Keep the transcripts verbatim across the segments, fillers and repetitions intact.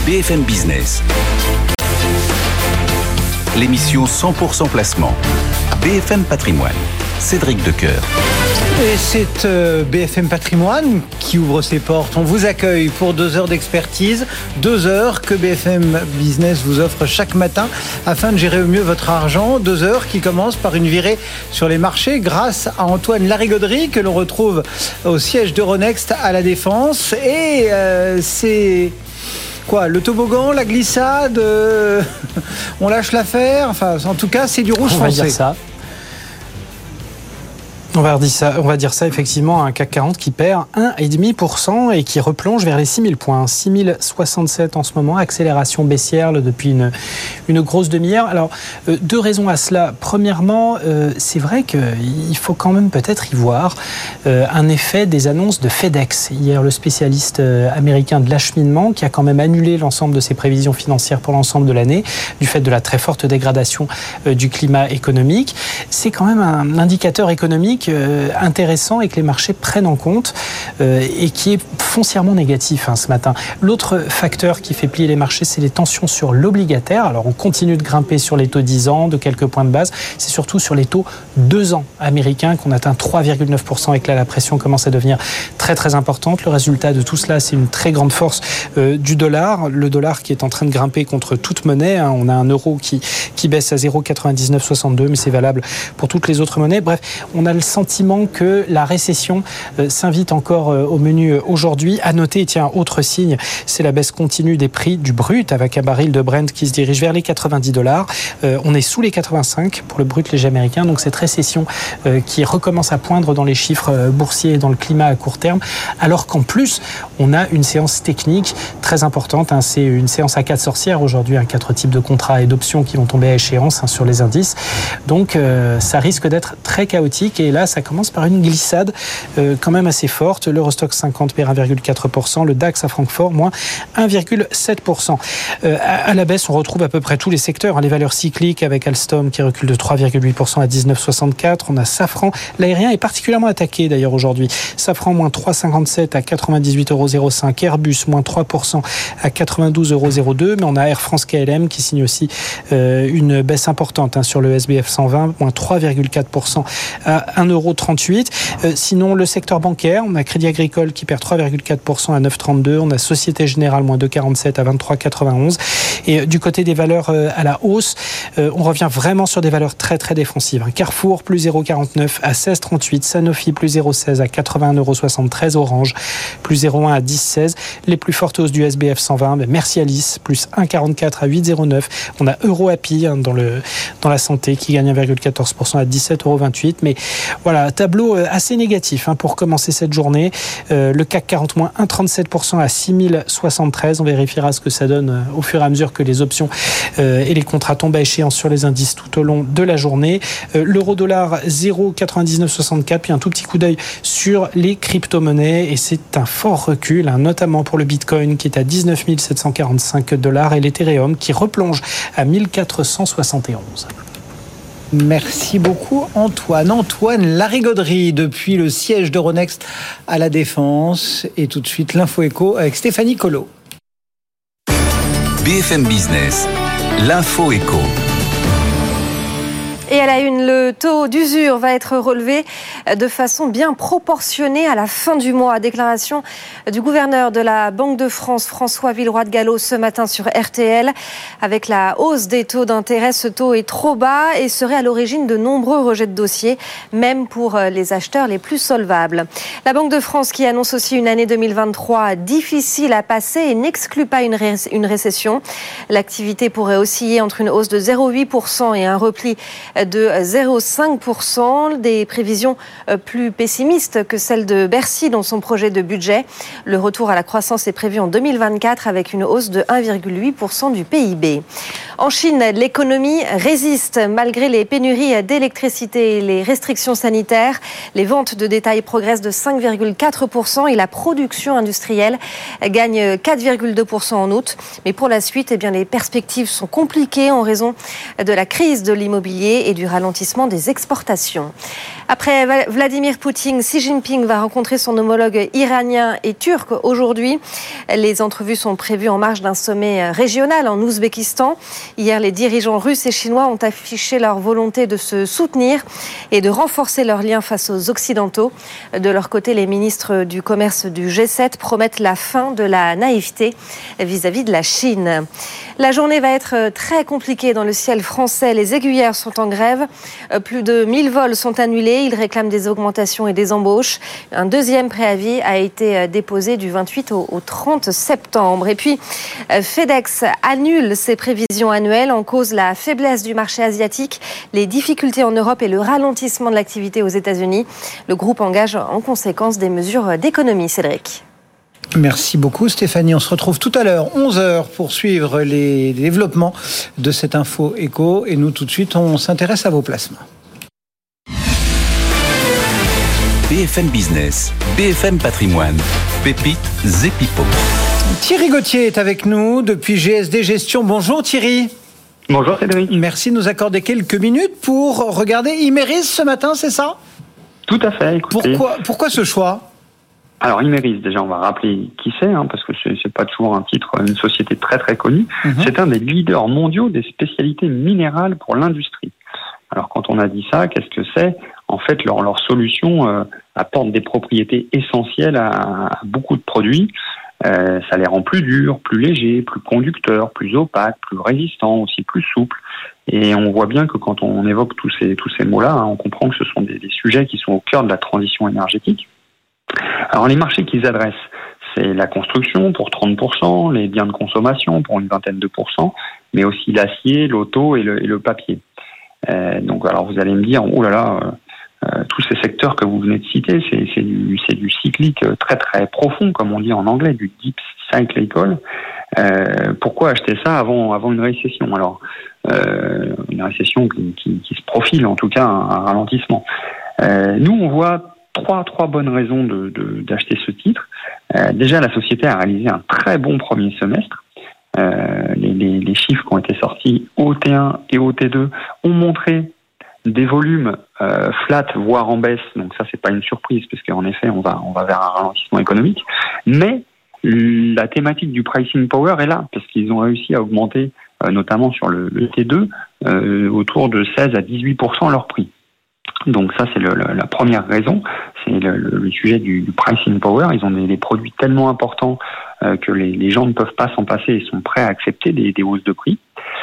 B F M Business. L'émission cent pour cent placement. B F M Patrimoine. Cédric Decoeur. Et c'est euh, B F M Patrimoine qui ouvre ses portes. On vous accueille pour deux heures d'expertise, deux heures que B F M Business vous offre chaque matin afin de gérer au mieux votre argent. Deux heures qui commencent par une virée sur les marchés grâce à Antoine Larigauderie que l'on retrouve au siège d'Euronext à La Défense. Et euh, c'est... Quoi, le toboggan, la glissade, euh, on lâche l'affaire. Enfin, en tout cas, c'est du rouge on foncé. Va dire ça. On va dire ça, on va dire ça effectivement, un C A C quarante qui perd un virgule cinq pour cent et qui replonge vers les six mille points. six mille soixante-sept en ce moment, accélération baissière depuis une, une grosse demi-heure. Alors, euh, deux raisons à cela. Premièrement, euh, c'est vrai qu'il faut quand même peut-être y voir euh, un effet des annonces de FedEx. Hier, le spécialiste euh, américain de l'acheminement qui a quand même annulé l'ensemble de ses prévisions financières pour l'ensemble de l'année du fait de la très forte dégradation euh, du climat économique. C'est quand même un indicateur économique intéressant et que les marchés prennent en compte euh, et qui est foncièrement négatif hein, ce matin. L'autre facteur qui fait plier les marchés, c'est les tensions sur l'obligataire. Alors on continue de grimper sur les taux dix ans de quelques points de base. C'est surtout sur les taux deux ans américains qu'on atteint trois virgule neuf pour cent et que là la pression commence à devenir très très importante. Le résultat de tout cela, c'est une très grande force euh, du dollar. Le dollar qui est en train de grimper contre toute monnaie. Hein. On a un euro qui, qui baisse à zéro virgule quatre-vingt-dix-neuf soixante-deux, mais c'est valable pour toutes les autres monnaies. Bref, on a le sentiment que la récession euh, s'invite encore euh, au menu aujourd'hui. À noter, tiens, autre signe, c'est la baisse continue des prix du brut avec un baril de Brent qui se dirige vers les quatre-vingt-dix dollars. Euh, on est sous les quatre-vingt-cinq pour le brut léger américain. Donc cette récession euh, qui recommence à poindre dans les chiffres euh, boursiers et dans le climat à court terme. Alors qu'en plus, on a une séance technique très importante. Hein, c'est une séance à quatre sorcières aujourd'hui, hein, quatre types de contrats et d'options qui vont tomber à échéance hein, sur les indices. Donc euh, ça risque d'être très chaotique. Et là, ça commence par une glissade euh, quand même assez forte. L'Eurostoxx cinquante perd un virgule quatre pour cent, le DAX à Francfort moins un virgule sept pour cent. Euh, à, à la baisse, on retrouve à peu près tous les secteurs. Hein, les valeurs cycliques avec Alstom qui recule de trois virgule huit pour cent à dix-neuf virgule soixante-quatre. On a Safran. L'aérien est particulièrement attaqué d'ailleurs aujourd'hui. Safran moins trois virgule cinquante-sept à quatre-vingt-dix-huit virgule zéro cinq. Airbus moins trois pour cent à quatre-vingt-douze virgule zéro deux. Mais on a Air France K L M qui signe aussi euh, une baisse importante hein, sur le S B F cent vingt, moins trois virgule quatre pour cent à un virgule trente-huit. Euh, sinon, le secteur bancaire, on a Crédit Agricole qui perd trois virgule quatre pour cent à neuf virgule trente-deux. On a Société Générale moins deux virgule quarante-sept à vingt-trois virgule quatre-vingt-onze. Et euh, du côté des valeurs euh, à la hausse, euh, on revient vraiment sur des valeurs très très défensives. Carrefour plus zéro virgule quarante-neuf à seize virgule trente-huit. Sanofi plus zéro virgule seize à quatre-vingt-un virgule soixante-treize. Orange plus zéro virgule un à dix virgule seize. Les plus fortes hausses du S B F cent vingt, ben Mercialis plus un virgule quarante-quatre à huit virgule zéro neuf. On a EuroAPI hein, dans, le, dans la santé qui gagne un virgule quatorze pour cent à dix-sept virgule vingt-huit. Mais voilà, tableau assez négatif hein, pour commencer cette journée. Euh, le C A C quarante moins un virgule trente-sept pour cent à six mille soixante-treize. On vérifiera ce que ça donne euh, au fur et à mesure que les options euh, et les contrats tombent à échéance sur les indices tout au long de la journée. Euh, L'euro-dollar zéro virgule quatre-vingt-dix-neuf soixante-quatre. Puis un tout petit coup d'œil sur les crypto-monnaies. Et c'est un fort recul, hein, notamment pour le Bitcoin qui est à dix-neuf mille sept cent quarante-cinq dollars et l'Ethereum qui replonge à mille quatre cent soixante et onze. Merci beaucoup Antoine. Antoine Larigauderie depuis le siège d'Euronext à La Défense. Et tout de suite l'info éco avec Stéphanie Colo. B F M Business, l'info éco. Et à la une, le taux d'usure va être relevé de façon bien proportionnée à la fin du mois. Déclaration du gouverneur de la Banque de France, François Villeroy de Galhau, ce matin sur R T L. Avec la hausse des taux d'intérêt, ce taux est trop bas et serait à l'origine de nombreux rejets de dossiers, même pour les acheteurs les plus solvables. La Banque de France qui annonce aussi une année deux mille vingt-trois difficile à passer et n'exclut pas une, ré- une récession. L'activité pourrait osciller entre une hausse de zéro virgule huit pour cent et un repli de zéro virgule cinq pour cent, des prévisions plus pessimistes que celles de Bercy dans son projet de budget. Le retour à la croissance est prévu en deux mille vingt-quatre avec une hausse de un virgule huit pour cent du P I B. En Chine, l'économie résiste malgré les pénuries d'électricité et les restrictions sanitaires. Les ventes de détail progressent de cinq virgule quatre pour cent et la production industrielle gagne quatre virgule deux pour cent en août. Mais pour la suite, eh bien, les perspectives sont compliquées en raison de la crise de l'immobilier et du ralentissement des exportations. Après Vladimir Poutine, Xi Jinping va rencontrer son homologue iranien et turc aujourd'hui. Les entrevues sont prévues en marge d'un sommet régional en Ouzbékistan. Hier, les dirigeants russes et chinois ont affiché leur volonté de se soutenir et de renforcer leurs liens face aux Occidentaux. De leur côté, les ministres du commerce du G sept promettent la fin de la naïveté vis-à-vis de la Chine. La journée va être très compliquée dans le ciel français. Les aiguilleurs sont en grève. Plus de mille vols sont annulés. Ils réclament des augmentations et des embauches. Un deuxième préavis a été déposé du vingt-huit au trente septembre. Et puis, FedEx annule ses prévisions annuelles en cause la faiblesse du marché asiatique, les difficultés en Europe et le ralentissement de l'activité aux États-Unis. Le groupe engage en conséquence des mesures d'économie. Cédric. Merci beaucoup Stéphanie. On se retrouve tout à l'heure, onze heures, pour suivre les développements de cette info éco. Et nous, tout de suite, on s'intéresse à vos placements. B F M Business, B F M Patrimoine, Pépites et Pipots. Thierry Gauthier est avec nous depuis G S D Gestion. Bonjour Thierry. Bonjour Cédric. Merci de nous accorder quelques minutes pour regarder Imerys ce matin, c'est ça ? Tout à fait. Écoutez. Pourquoi, pourquoi ce choix ? Alors Imerys, déjà on va rappeler qui c'est, hein, parce que c'est, c'est pas toujours un titre, une société très très connue. Mmh. C'est un des leaders mondiaux des spécialités minérales pour l'industrie. Alors quand on a dit ça, qu'est-ce que c'est ? En fait, leur, leur solution euh, apporte des propriétés essentielles à, à beaucoup de produits. Euh, ça les rend plus durs, plus légers, plus conducteurs, plus opaques, plus résistants, aussi plus souples. Et on voit bien que quand on évoque tous ces, tous ces mots-là, hein, on comprend que ce sont des, des sujets qui sont au cœur de la transition énergétique. Alors les marchés qu'ils adressent, c'est la construction pour trente pour cent, les biens de consommation pour une vingtaine de pourcents, mais aussi l'acier, l'auto et le, et le papier. Euh, donc alors vous allez me dire, oh là là, euh, tous ces secteurs que vous venez de citer, c'est, c'est, du, c'est du cyclique très très profond, comme on dit en anglais, du deep cyclical. Euh, pourquoi acheter ça avant, avant une récession ? Alors euh, une récession qui, qui, qui se profile, en tout cas un, un ralentissement. Euh, nous on voit Trois, trois bonnes raisons de, de, d'acheter ce titre. Euh, déjà, la société a réalisé un très bon premier semestre. Euh, les, les, les chiffres qui ont été sortis O T un et O T deux ont montré des volumes euh, flat, voire en baisse. Donc ça, c'est pas une surprise, parce qu'en effet, on va, on va vers un ralentissement économique. Mais la thématique du pricing power est là, parce qu'ils ont réussi à augmenter, euh, notamment sur le, le T deux, euh, autour de seize à dix-huit pour cent leur prix. Donc ça, c'est le, le, la première raison, c'est le, le, le sujet du, du pricing power. Ils ont des, des produits tellement importants euh, que les, les gens ne peuvent pas s'en passer et sont prêts à accepter des, des hausses de prix.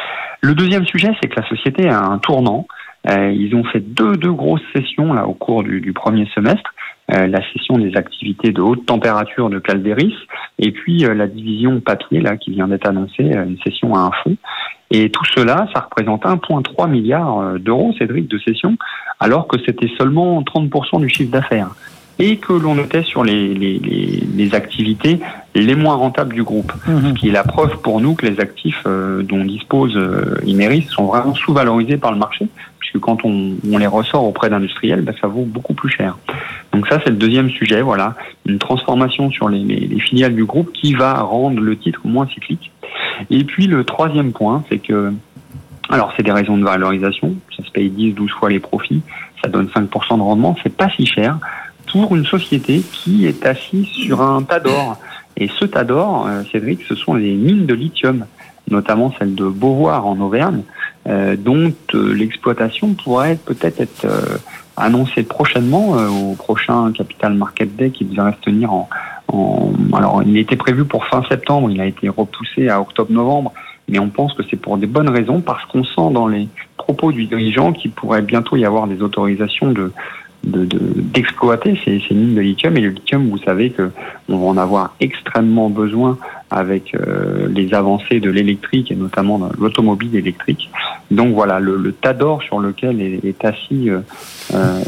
Le deuxième sujet, c'est que la société a un tournant. Euh, ils ont fait deux, deux grosses sessions là au cours du, du premier semestre. Euh, la session des activités de haute température de Calderis et puis euh, la division papier là qui vient d'être annoncée, euh, une session à un fonds. Et tout cela, ça représente un virgule trois milliard d'euros, Cédric, de session, alors que c'était seulement trente pour cent du chiffre d'affaires. Et que l'on était sur les, les, les, les activités les moins rentables du groupe. Mmh. Ce qui est la preuve pour nous que les actifs euh, dont dispose euh, Imerys sont vraiment sous-valorisés par le marché, puisque quand on, on les ressort auprès d'industriels, bah, ça vaut beaucoup plus cher. Donc ça, c'est le deuxième sujet, voilà, une transformation sur les, les, les filiales du groupe qui va rendre le titre moins cyclique. Et puis le troisième point, c'est que, alors c'est des raisons de valorisation, ça se paye dix, douze fois les profits, ça donne cinq pour cent de rendement, c'est pas si cher pour une société qui est assise sur un tas d'or. Et ce tas d'or, euh, Cédric, ce sont les mines de lithium, notamment celle de Beauvoir en Auvergne, euh, dont euh, l'exploitation pourrait être, peut-être être euh, annoncée prochainement euh, au prochain Capital Market Day qui devrait se tenir en, en... Alors, il était prévu pour fin septembre, il a été repoussé à octobre-novembre, mais on pense que c'est pour des bonnes raisons, parce qu'on sent dans les propos du dirigeant qu'il pourrait bientôt y avoir des autorisations de De, de, d'exploiter ces, ces mines de lithium. Et le lithium, vous savez que on va en avoir extrêmement besoin avec euh, les avancées de l'électrique et notamment de l'automobile électrique. Donc voilà, le, le tas d'or sur lequel est, est assis euh, euh,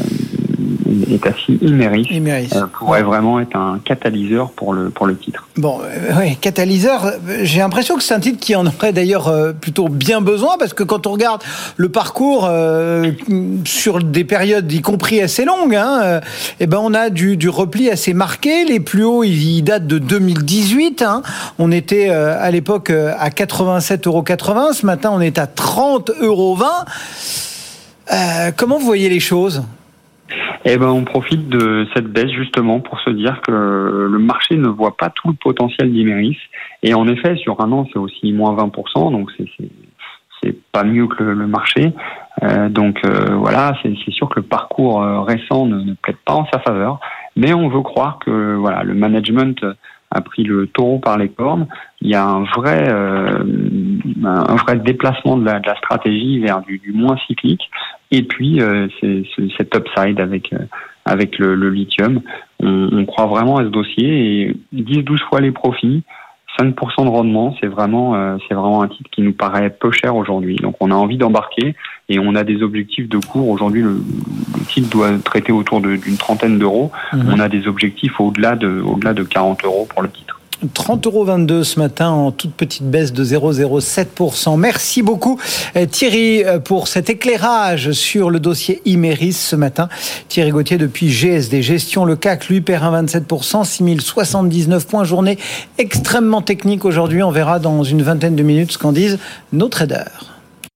est assis Imerys, Imerys. Euh, pourrait ouais. vraiment être un catalyseur pour le pour le titre. Bon, euh, oui, catalyseur. J'ai l'impression que c'est un titre qui en aurait d'ailleurs euh, plutôt bien besoin, parce que quand on regarde le parcours euh, sur des périodes, y compris assez longues, hein, euh, eh ben on a du, du repli assez marqué. Les plus hauts, ils datent de deux mille dix-huit. Hein. On était euh, à l'époque euh, à quatre-vingt-sept euros quatre-vingts. Ce matin, on est à trente euros vingt. Euh, comment vous voyez les choses ? Eh ben, on profite de cette baisse justement pour se dire que le marché ne voit pas tout le potentiel d'Imerys. Et en effet, sur un an, c'est aussi moins vingt pour cent, donc c'est, c'est, c'est pas mieux que le, le marché. Euh, donc euh, voilà, c'est, c'est sûr que le parcours euh, récent ne, ne plaide pas en sa faveur. Mais on veut croire que voilà, le management a pris le taureau par les cornes. Il y a un vrai, euh, un vrai déplacement de la, de la stratégie vers du, du moins cyclique. Et puis, euh, c'est, c'est cet upside avec, euh, avec le, le lithium. On, on croit vraiment à ce dossier et dix douze fois les profits, cinq pour cent de rendement, c'est vraiment, euh, c'est vraiment un titre qui nous paraît peu cher aujourd'hui. Donc, on a envie d'embarquer et on a des objectifs de cours. Aujourd'hui, le, le titre doit traiter autour de, d'une trentaine d'euros. Mmh. On a des objectifs au-delà de, au-delà de quarante euros pour le titre. trente euros vingt-deux ce matin en toute petite baisse de zéro virgule zéro sept pour cent. Merci beaucoup Thierry pour cet éclairage sur le dossier Imerys ce matin. Thierry Gauthier depuis G S D Gestion. Le C A C lui perd un virgule vingt-sept pour cent, six mille soixante-dix-neuf points. Journée extrêmement technique aujourd'hui. On verra dans une vingtaine de minutes ce qu'en disent nos traders.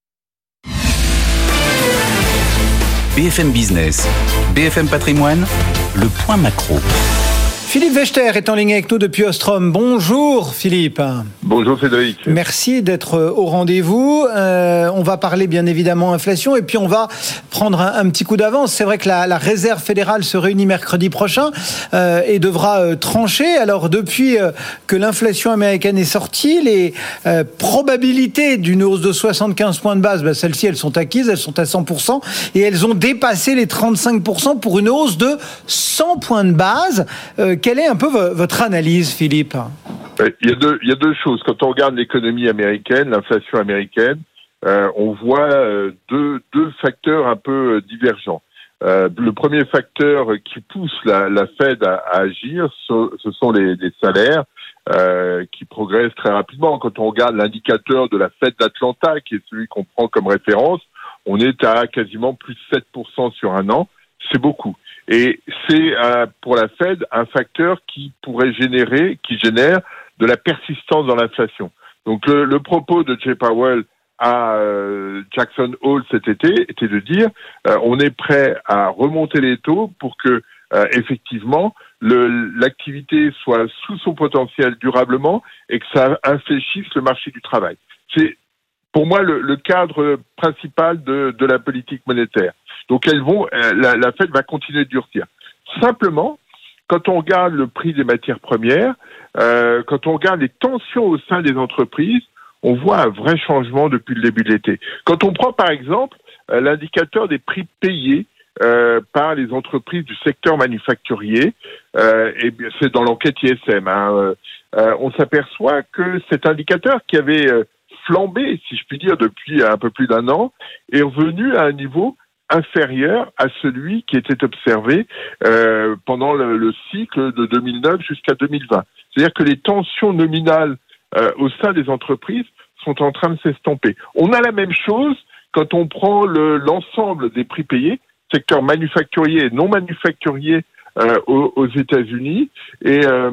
B F M Business, B F M Patrimoine, le point macro. Philippe Wechter est en ligne avec nous depuis Ostrom. Bonjour Philippe. Bonjour Cédric. Merci d'être au rendez-vous. Euh, on va parler bien évidemment inflation et puis on va prendre un, un petit coup d'avance. C'est vrai que la, la Réserve fédérale se réunit mercredi prochain euh, et devra euh, trancher. Alors depuis euh, que l'inflation américaine est sortie, les euh, probabilités d'une hausse de soixante-quinze points de base, ben, celles-ci elles sont acquises, elles sont à cent pour cent et elles ont dépassé les trente-cinq pour cent pour une hausse de cent points de base. Euh, Quelle est un peu votre analyse, Philippe ? Il y a deux, il y a deux choses. Quand on regarde l'économie américaine, l'inflation américaine, euh, on voit euh, deux, deux facteurs un peu divergents. Euh, le premier facteur qui pousse la, la Fed à, à agir, ce, ce sont les, les salaires euh, qui progressent très rapidement. Quand on regarde l'indicateur de la Fed d'Atlanta, qui est celui qu'on prend comme référence, on est à quasiment plus de sept pour cent sur un an. C'est beaucoup. Et c'est euh, pour la Fed un facteur qui pourrait générer, qui génère de la persistance dans l'inflation. Donc le, le propos de Jay Powell à euh, Jackson Hole cet été était de dire euh, on est prêt à remonter les taux pour que euh, effectivement le, l'activité soit sous son potentiel durablement et que ça infléchisse le marché du travail. C'est pour moi le, le cadre principal de, de la politique monétaire. Donc elles vont, la, la Fed va continuer de durcir. Simplement, quand on regarde le prix des matières premières, euh, quand on regarde les tensions au sein des entreprises, on voit un vrai changement depuis le début de l'été. Quand on prend par exemple euh, l'indicateur des prix payés euh, par les entreprises du secteur manufacturier, euh, et bien c'est dans l'enquête I S M, hein, euh, on s'aperçoit que cet indicateur qui avait euh, flambé, si je puis dire, depuis un peu plus d'un an, est revenu à un niveau inférieur à celui qui était observé euh, pendant le, le cycle de deux mille neuf jusqu'à deux mille vingt. C'est-à-dire que les tensions nominales euh, au sein des entreprises sont en train de s'estomper. On a la même chose quand on prend le, l'ensemble des prix payés, secteur manufacturier et non manufacturier euh, aux, aux États-Unis, et, euh,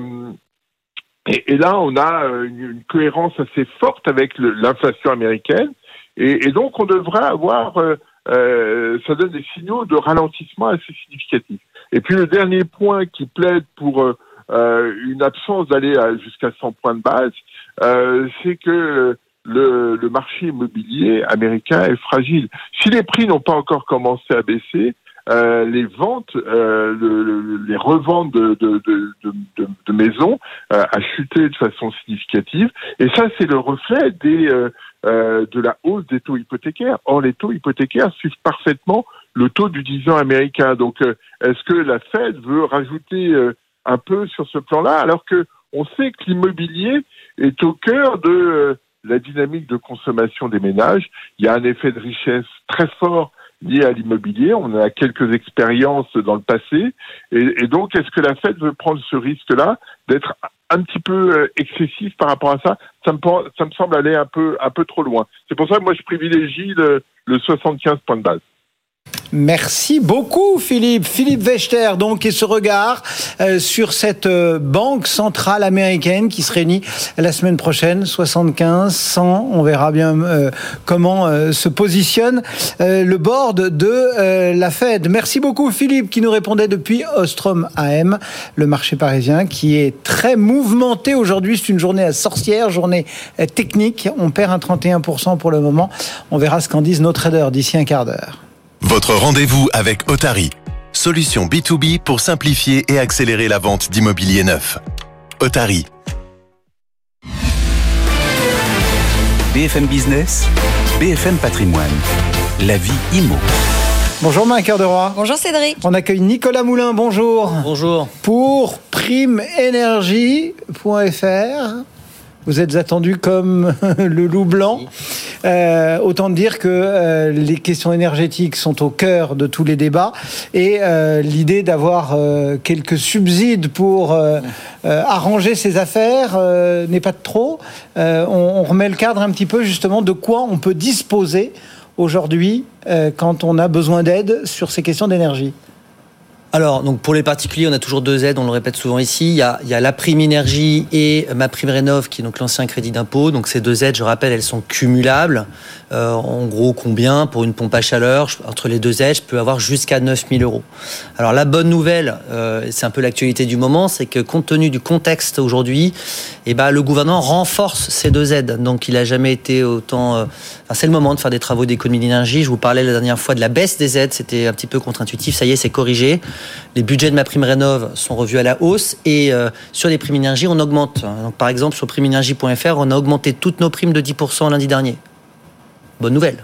et, et là on a une, une cohérence assez forte avec le, l'inflation américaine, et, et donc on devrait avoir euh, Euh, ça donne des signaux de ralentissement assez significatifs. Et puis le dernier point qui plaide pour euh, une absence d'aller à, jusqu'à cent points de base, euh, c'est que le, le marché immobilier américain est fragile. Si les prix n'ont pas encore commencé à baisser, euh, les ventes, euh, le, le, les reventes de, de, de, de, de, de maisons euh, a chuté de façon significative. Et ça, c'est le reflet des euh, euh, de la hausse des taux hypothécaires. Or, les taux hypothécaires suivent parfaitement le taux du dix ans américain. Donc, euh, est-ce que la Fed veut rajouter euh, un peu sur ce plan-là, alors que on sait que l'immobilier est au cœur de euh, la dynamique de consommation des ménages. Il y a un effet de richesse très fort lié à l'immobilier. On a quelques expériences dans le passé. Et, et donc, est-ce que la Fed veut prendre ce risque-là d'être un petit peu excessif par rapport à ça? Ça me, ça me semble aller un peu, un peu trop loin. C'est pour ça que moi, je privilégie le, le soixante-quinze points de base. Merci beaucoup Philippe. Philippe Wechter, donc, et ce regard euh, sur cette euh, banque centrale américaine qui se réunit la semaine prochaine, soixante-quinze, cent, on verra bien euh, comment euh, se positionne euh, le board de euh, la Fed. Merci beaucoup Philippe qui nous répondait depuis Ostrom A M, le marché parisien qui est très mouvementé aujourd'hui. C'est une journée à sorcière, journée euh, technique. On perd un trente et un pour cent pour le moment. On verra ce qu'en disent nos traders d'ici un quart d'heure. Votre rendez-vous avec Otari, solution B deux B pour simplifier et accélérer la vente d'immobilier neuf. Otari. B F M Business, B F M Patrimoine, la vie immo. Bonjour Marie-Cœur de Roy. Bonjour Cédric. On accueille Nicolas Moulin, bonjour. Bonjour. Pour prime énergie point F R. Vous êtes attendu comme le loup blanc. Euh, autant dire que euh, les questions énergétiques sont au cœur de tous les débats. Et euh, l'idée d'avoir euh, quelques subsides pour euh, euh, arranger ses affaires euh, n'est pas de trop. Euh, on, on remet le cadre un petit peu justement de quoi on peut disposer aujourd'hui euh, quand on a besoin d'aide sur ces questions d'énergie. Alors, donc pour les particuliers, on a toujours deux aides, on le répète souvent ici. Il y a, il y a la prime énergie et ma prime rénov, qui est donc l'ancien crédit d'impôt. Donc ces deux aides, je rappelle, elles sont cumulables. Euh, en gros, combien pour une pompe à chaleur? Entre les deux aides, je peux avoir jusqu'à neuf mille euros. Alors la bonne nouvelle, euh, c'est un peu l'actualité du moment, c'est que compte tenu du contexte aujourd'hui, eh ben, le gouvernement renforce ces deux aides. Donc il n'a jamais été autant... Euh, enfin, c'est le moment de faire des travaux d'économie d'énergie. Je vous parlais la dernière fois de la baisse des aides, c'était un petit peu contre-intuitif. Ça y est, c'est corrigé. Les budgets de ma prime rénov sont revus à la hausse et euh, sur les primes énergie, on augmente. Donc, par exemple, sur prime énergie point F R, on a augmenté toutes nos primes de dix pour cent lundi dernier. Bonne nouvelle.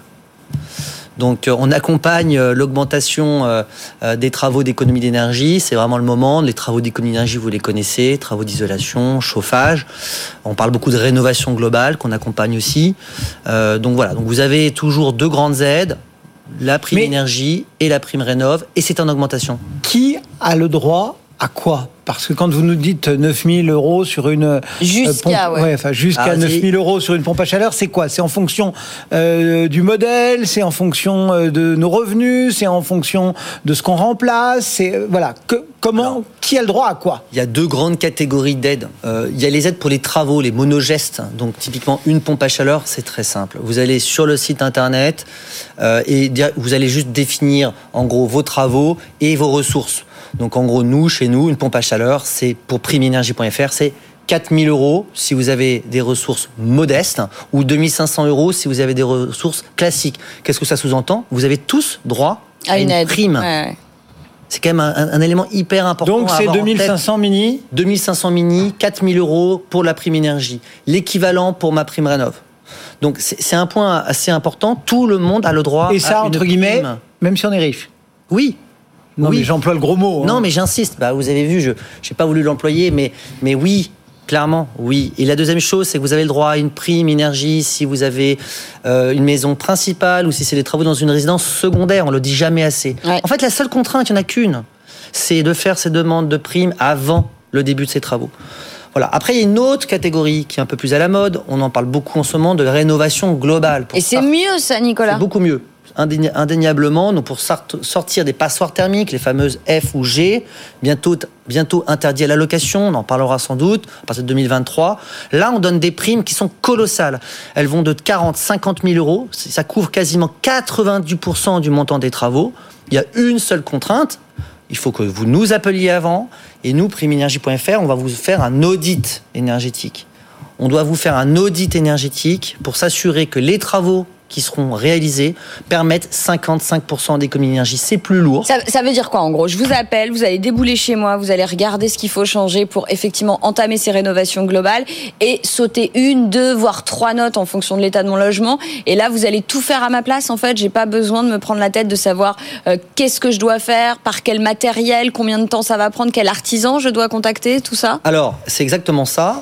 Donc, euh, on accompagne euh, l'augmentation euh, euh, des travaux d'économie d'énergie. C'est vraiment le moment. Les travaux d'économie d'énergie, vous les connaissez, travaux d'isolation, chauffage. On parle beaucoup de rénovation globale qu'on accompagne aussi. Euh, donc voilà. Donc, vous avez toujours deux grandes aides. La prime Mais énergie et la prime rénov, et c'est en augmentation. Qui a le droit à quoi? Parce que quand vous nous dites neuf mille euros sur une jusqu'à, pompe, ouais. Ouais, enfin, jusqu'à ah, neuf mille euros sur une pompe à chaleur, c'est quoi? C'est en fonction euh, du modèle, c'est en fonction euh, de nos revenus, c'est en fonction de ce qu'on remplace. C'est euh, voilà. Que, comment Alors, qui a le droit à quoi? Il y a deux grandes catégories d'aides. Euh, il y a les aides pour les travaux, les monogestes. Donc typiquement une pompe à chaleur, c'est très simple. Vous allez sur le site internet euh, et vous allez juste définir en gros vos travaux et vos ressources. Donc en gros, nous, chez nous, une pompe à chaleur, c'est pour prime énergie point F R, c'est quatre mille euros si vous avez des ressources modestes ou deux mille cinq cents euros si vous avez des ressources classiques. Qu'est-ce que ça sous-entend? Vous avez tous droit à, à une, une aide. Prime. Ouais, ouais. C'est quand même un, un élément hyper important. Donc c'est deux mille cinq cents mini deux mille cinq cents mini, quatre mille euros pour la prime énergie. L'équivalent pour ma prime rénov. Donc c'est, c'est un point assez important. Tout le monde a le droit à une prime. Et ça, entre guillemets, même si on est riche? Oui. Non, oui. mais j'emploie le gros mot. Hein. Non, mais j'insiste. Bah, vous avez vu, je n'ai pas voulu l'employer, mais, mais oui, clairement, oui. Et la deuxième chose, c'est que vous avez le droit à une prime énergie si vous avez euh, une maison principale ou si c'est des travaux dans une résidence secondaire. On ne le dit jamais assez. Ouais. En fait, la seule contrainte, il n'y en a qu'une. C'est de faire ces demandes de prime avant le début de ces travaux. Voilà. Après, il y a une autre catégorie qui est un peu plus à la mode. On en parle beaucoup en ce moment de rénovation globale. Et c'est mieux, ça, Nicolas? C'est beaucoup mieux. Indéniablement, donc pour sortir des passoires thermiques, les fameuses F ou G, bientôt, bientôt interdites à la location, on en parlera sans doute, à partir de deux mille vingt-trois. Là, on donne des primes qui sont colossales. Elles vont de quarante à cinquante mille euros. Ça couvre quasiment quatre-vingt-dix pour cent du montant des travaux. Il y a une seule contrainte. Il faut que vous nous appeliez avant. Et nous, prime énergie point F R, on va vous faire un audit énergétique. On doit vous faire un audit énergétique pour s'assurer que les travaux qui seront réalisés permettent cinquante-cinq pour cent d'économie d'énergie. C'est plus lourd. Ça, ça veut dire quoi, en gros? Je vous appelle, vous allez débouler chez moi, vous allez regarder ce qu'il faut changer pour effectivement entamer ces rénovations globales et sauter une, deux, voire trois notes en fonction de l'état de mon logement. Et là, vous allez tout faire à ma place. En fait, j'ai pas besoin de me prendre la tête de savoir euh, qu'est-ce que je dois faire, par quel matériel, combien de temps ça va prendre, quel artisan je dois contacter, tout ça. Alors, c'est exactement ça.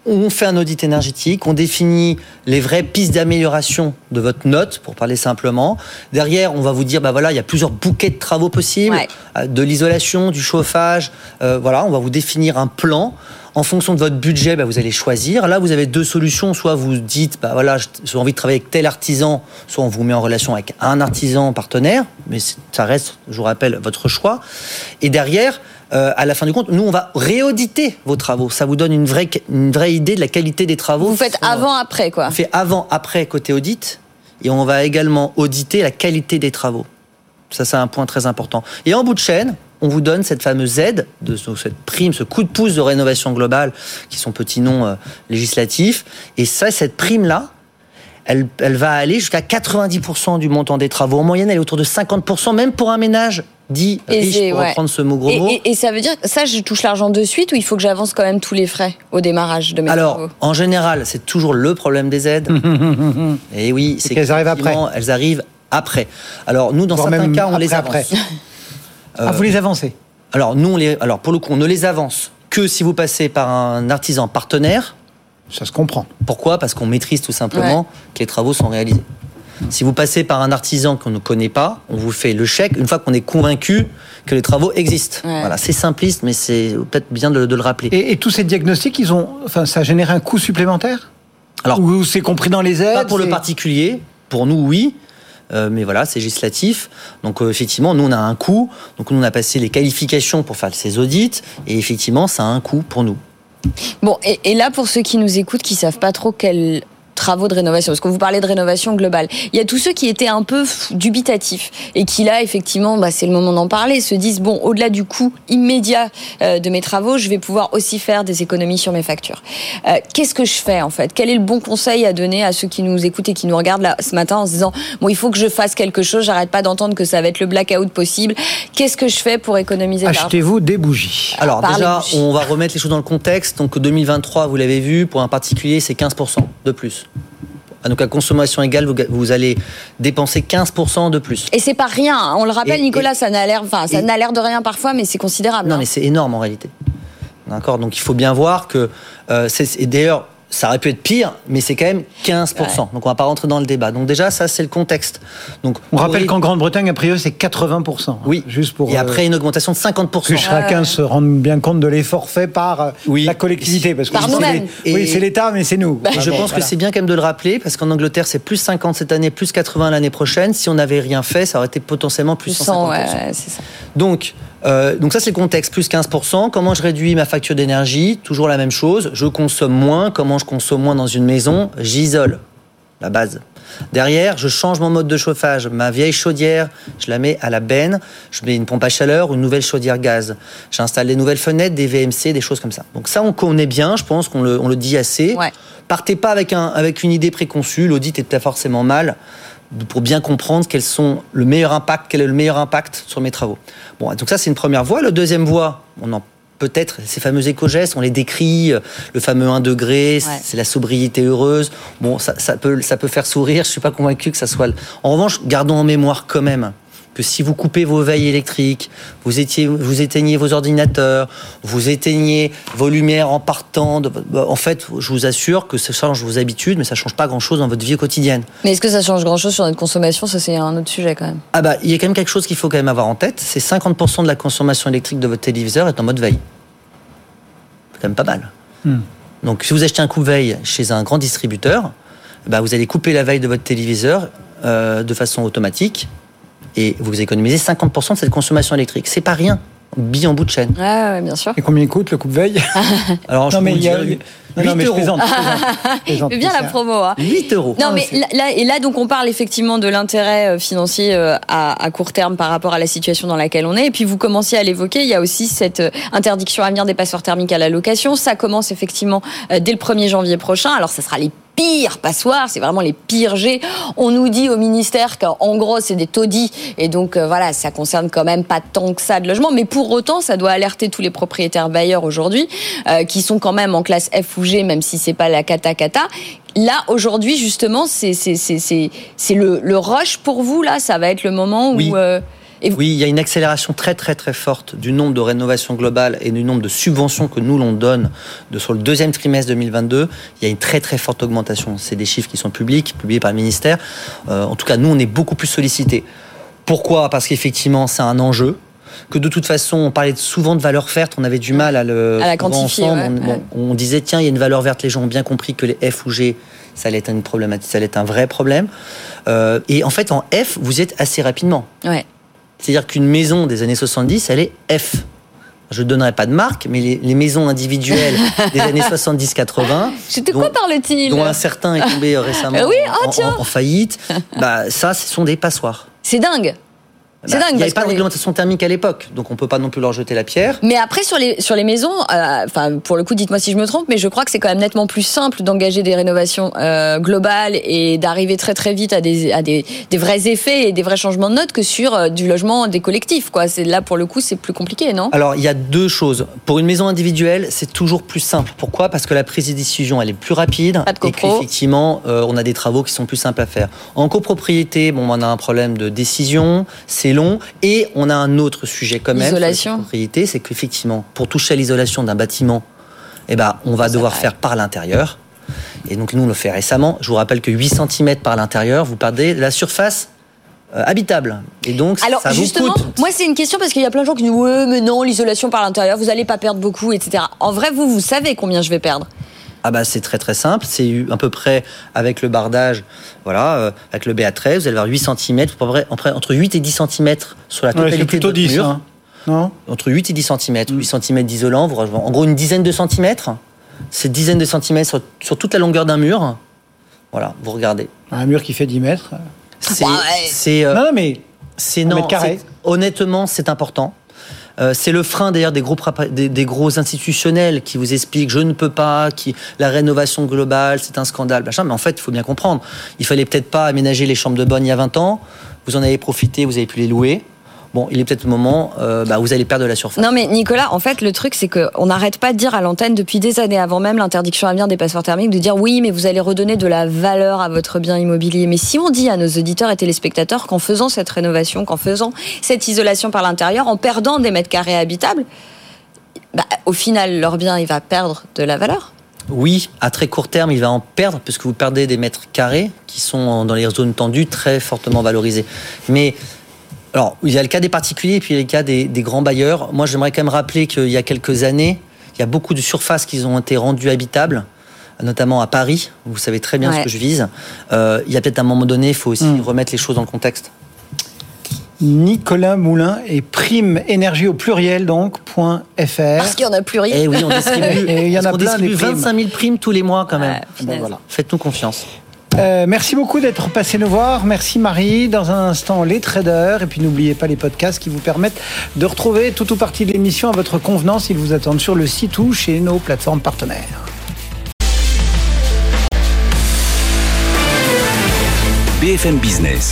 on fait un audit énergétique, on définit les vraies pistes d'amélioration de votre note, pour parler simplement. Derrière, on va vous dire, bah voilà, il y a plusieurs bouquets de travaux possibles, ouais. de l'isolation, du chauffage. Euh, voilà, on va vous définir un plan. En fonction de votre budget, bah, vous allez choisir. Là, vous avez deux solutions. Soit vous dites, bah voilà, j'ai envie de travailler avec tel artisan, soit on vous met en relation avec un artisan partenaire, mais ça reste, je vous rappelle, votre choix. Et derrière, euh, à la fin du compte, nous, on va réauditer vos travaux. Ça vous donne une vraie, une vraie idée de la qualité des travaux. Vous faites avant-après, quoi. On fait avant-après côté audit, et on va également auditer la qualité des travaux. Ça, c'est un point très important. Et en bout de chaîne, on vous donne cette fameuse aide, de cette prime, ce coup de pouce de rénovation globale, qui sont petits noms euh, législatifs. Et ça, cette prime-là, elle, elle va aller jusqu'à quatre-vingt-dix pour cent du montant des travaux. En moyenne, elle est autour de cinquante pour cent, même pour un ménage dit Aisé, riche, pour ouais. reprendre ce mot gros et, mot. Et, et ça veut dire, ça, je touche l'argent de suite ou il faut que j'avance quand même tous les frais au démarrage de mes Alors, travaux? en général, c'est toujours le problème des aides. Et oui, c'est, c'est qu'elles arrivent après. Elles arrivent après. Alors, nous, dans Voire certains cas, on après, les avance. Après. Ah, vous les avancez? Alors, nous, on les, alors, pour le coup, on ne les avance que si vous passez par un artisan partenaire. Ça se comprend. Pourquoi ? Parce qu'on maîtrise tout simplement ouais. que les travaux sont réalisés. Si vous passez par un artisan qu'on ne connaît pas, on vous fait le chèque une fois qu'on est convaincu que les travaux existent. Ouais. Voilà, c'est simpliste, mais c'est peut-être bien de, de le rappeler. Et, et tous ces diagnostics, ils ont, enfin, ça génère un coût supplémentaire ? Alors, ou c'est compris dans les aides ? Pas pour c'est... le particulier. Pour nous, oui. Euh, mais voilà, c'est législatif. Donc euh, effectivement, nous on a un coût. Donc nous on a passé les qualifications pour faire ces audits, et effectivement, ça a un coût pour nous. Bon, et, et là pour ceux qui nous écoutent, qui savent pas trop quel travaux de rénovation, parce que vous parlez de rénovation globale. Il y a tous ceux qui étaient un peu dubitatifs et qui là, effectivement, bah, c'est le moment d'en parler, se disent, bon, au-delà du coût immédiat euh, de mes travaux, je vais pouvoir aussi faire des économies sur mes factures. Euh, qu'est-ce que je fais, en fait ? Quel est le bon conseil à donner à ceux qui nous écoutent et qui nous regardent là, ce matin en se disant, bon, il faut que je fasse quelque chose, j'arrête pas d'entendre que ça va être le blackout possible. Qu'est-ce que je fais pour économiser de l'argent ? Achetez-vous des bougies. Alors, Par déjà, bougies. on va remettre les choses dans le contexte. Donc, deux mille vingt-trois, vous l'avez vu, pour un particulier, c'est quinze pour cent de plus. Donc à consommation égale, vous, vous allez dépenser quinze pour cent de plus. Et c'est pas rien, hein. On le rappelle, et, Nicolas, et, ça n'a l'air, enfin, ça et, n'a l'air de rien parfois, mais c'est considérable. Non, hein. mais c'est énorme en réalité. D'accord. Donc il faut bien voir que, euh, c'est, et d'ailleurs, ça aurait pu être pire, mais c'est quand même quinze pour cent. Ouais. Donc on va pas rentrer dans le débat. Donc déjà, ça c'est le contexte. Donc on rappelle qu'en Grande-Bretagne, a priori, c'est quatre-vingts pour cent. Oui. Juste pour. Et après une augmentation de cinquante pour cent. Que chacun ouais. se rende bien compte de l'effort fait par oui. la collectivité, parce que par nous-mêmes. C'est, oui, c'est l'État, mais c'est nous. Bah, je bon, pense voilà. que c'est bien quand même de le rappeler, parce qu'en Angleterre, c'est plus cinquante cette année, plus quatre-vingts l'année prochaine. Si on n'avait rien fait, ça aurait été potentiellement plus cent cinquante pour cent. Ouais, c'est ça. Donc. Euh, donc ça c'est le contexte, plus quinze pour cent. Comment je réduis ma facture d'énergie ? Toujours la même chose, je consomme moins. Comment je consomme moins dans une maison ? J'isole, la base. Derrière, je change mon mode de chauffage. Ma vieille chaudière, je la mets à la benne, je mets une pompe à chaleur ou une nouvelle chaudière gaz. J'installe des nouvelles fenêtres, des V M C, des choses comme ça. Donc ça on connaît bien, je pense qu'on le, on le dit assez. Ouais. Partez pas avec, un, avec une idée préconçue, l'audit est pas forcément mal, pour bien comprendre quels sont le meilleur impact, quel est le meilleur impact sur mes travaux. Bon, donc ça c'est une première voie. La deuxième voie, on en peut-être ces fameux éco-gestes, on les décrit, le fameux un degré, ouais. c'est la sobriété heureuse. Bon, ça, ça peut, ça peut faire sourire. Je suis pas convaincu que ça soit. En revanche, gardons en mémoire quand même que si vous coupez vos veilles électriques, vous, étiez, vous éteignez vos ordinateurs, vous éteignez vos lumières en partant, de, en fait, je vous assure que ça change vos habitudes, mais ça change pas grand-chose dans votre vie quotidienne. Mais est-ce que ça change grand-chose sur notre consommation ? Ça, c'est un autre sujet quand même. Ah bah, il y a quand même quelque chose qu'il faut quand même avoir en tête, c'est cinquante pour cent de la consommation électrique de votre téléviseur est en mode veille. C'est quand même pas mal. Hmm. Donc, si vous achetez un coupe-veille chez un grand distributeur, bah, vous allez couper la veille de votre téléviseur euh, de façon automatique. Et vous économisez cinquante pour cent de cette consommation électrique. C'est pas rien. Bille en bout de chaîne. Ouais, ouais, bien sûr. Et combien coûte le coupe-veille ? Alors, je non, mais il y a huit non, mais euros. Je plaisante, je plaisante. C'est bien la promo. Hein. huit euros. Non, mais là, et là, donc, on parle effectivement de l'intérêt financier à, à court terme par rapport à la situation dans laquelle on est. Et puis, vous commenciez à l'évoquer, il y a aussi cette interdiction à venir des passoires thermiques à la location. Ça commence effectivement dès le premier janvier prochain. Alors, ça sera les pires passoires, c'est vraiment les pires jets. On nous dit au ministère qu'en gros, c'est des taudis. Et donc, euh, voilà, ça concerne quand même pas tant que ça de logement. Mais pour autant, ça doit alerter tous les propriétaires bailleurs aujourd'hui, euh, qui sont quand même en classe F ou G, même si c'est pas la cata cata. Là, aujourd'hui, justement, c'est, c'est, c'est, c'est, c'est le, le rush pour vous, là. Ça va être le moment où... Oui. Euh... Et... Oui, il y a une accélération très très très forte du nombre de rénovations globales et du nombre de subventions que nous l'on donne de, sur le deuxième trimestre deux mille vingt-deux. Il y a une très très forte augmentation. C'est des chiffres qui sont publics, publiés par le ministère. Euh, en tout cas, nous, on est beaucoup plus sollicités. Pourquoi ? Parce qu'effectivement, c'est un enjeu. Que de toute façon, on parlait souvent de valeur verte, on avait du mal à le à la quantifier. Ensemble. Ouais, on, ouais. Bon, on disait tiens, il y a une valeur verte, les gens ont bien compris que les F ou G, ça allait être une problématique, ça allait être un vrai problème. Euh, et en fait, en F, vous êtes assez rapidement. Ouais. C'est-à-dire qu'une maison des années soixante-dix, elle est F. Je ne donnerai pas de marque, mais les, les maisons individuelles des années soixante-dix quatre-vingts, de quoi parle-t-il ? Dont un certain est tombé récemment euh oui, oh, en, tiens. en, en faillite, bah, ça, ce sont des passoires. C'est dingue. C'est bah, dingue. Il n'y avait pas de les... réglementation thermique à l'époque, donc on ne peut pas non plus leur jeter la pierre. Mais après, sur les, sur les maisons, enfin, euh, pour le coup, dites-moi si je me trompe, mais je crois que c'est quand même nettement plus simple d'engager des rénovations euh, globales et d'arriver très très vite à des, à des, des vrais effets et des vrais changements de notes que sur euh, du logement des collectifs, quoi. C'est, là, pour le coup, c'est plus compliqué, non ? Alors, il y a deux choses. Pour une maison individuelle, c'est toujours plus simple. Pourquoi ? Parce que la prise de décision, elle est plus rapide et qu'effectivement, euh, on a des travaux qui sont plus simples à faire. En copropriété, bon, on a un problème de décision, c'est long, et on a un autre sujet quand même. L'isolation. La propriété, c'est qu'effectivement, pour toucher à l'isolation d'un bâtiment, eh ben, on va ça devoir va. faire par l'intérieur. Et donc, nous, on le fait récemment. Je vous rappelle que huit centimètres par l'intérieur, vous perdez la surface euh, habitable. Et donc, alors, ça vous justement, coûte. moi, c'est une question parce qu'il y a plein de gens qui disent « Ouais, mais non, l'isolation par l'intérieur, vous n'allez pas perdre beaucoup, et cetera » En vrai, vous, vous savez combien je vais perdre ? Ah bah c'est très très simple, c'est à peu près avec le bardage, voilà, euh, avec le B A treize, vous allez avoir huit centimètres, entre huit et dix centimètres sur la totalité ouais, c'est plutôt de votre dix, mur. Hein. Non Entre huit et dix centimètres, huit centimètres d'isolant, vous rajoutez en gros une dizaine de centimètres, c'est dizaines de centimètres sur, sur toute la longueur d'un mur. Voilà, vous regardez. Un mur qui fait dix mètres. C'est, ouais. c'est, euh, non, non, mais c'est, un non, mètre carré. c'est, honnêtement, c'est important. Euh, c'est le frein d'ailleurs des gros, des, des gros institutionnels qui vous expliquent je ne peux pas, qui, la rénovation globale c'est un scandale, machin. Mais en fait il faut bien comprendre, il fallait peut-être pas aménager les chambres de bonne il y a vingt ans, vous en avez profité, vous avez pu les louer. Bon, il est peut-être le moment, euh, bah, vous allez perdre de la surface. Non mais Nicolas, en fait le truc c'est qu'on n'arrête pas de dire à l'antenne depuis des années, avant même l'interdiction à venir des passeports thermiques, de dire oui mais vous allez redonner de la valeur à votre bien immobilier. Mais si on dit à nos auditeurs et téléspectateurs qu'en faisant cette rénovation, qu'en faisant cette isolation par l'intérieur, en perdant des mètres carrés habitables, bah, au final leur bien il va perdre de la valeur. Oui, à très court terme, il va en perdre puisque vous perdez des mètres carrés qui sont dans les zones tendues très fortement valorisées. Mais alors, il y a le cas des particuliers et puis il y a le cas des, des grands bailleurs. Moi, j'aimerais quand même rappeler qu'il y a quelques années, il y a beaucoup de surfaces qui ont été rendues habitables, notamment à Paris. Vous savez très bien ouais. ce que je vise. Euh, il y a peut-être un moment donné, il faut aussi mmh. remettre les choses dans le contexte. Nicolas Moulin et Prime Énergie au pluriel, donc, point F R. Parce qu'il y en a pluriel. Eh oui, on distribue, et il y en a on plein distribue vingt-cinq mille primes tous les mois quand même. Ouais, ben voilà. Faites-nous confiance. Euh, merci beaucoup d'être passé nous voir. Merci Marie. Dans un instant, les traders. Et puis n'oubliez pas les podcasts qui vous permettent de retrouver tout ou partie de l'émission à votre convenance. Ils vous attendent sur le site ou chez nos plateformes partenaires. B F M Business.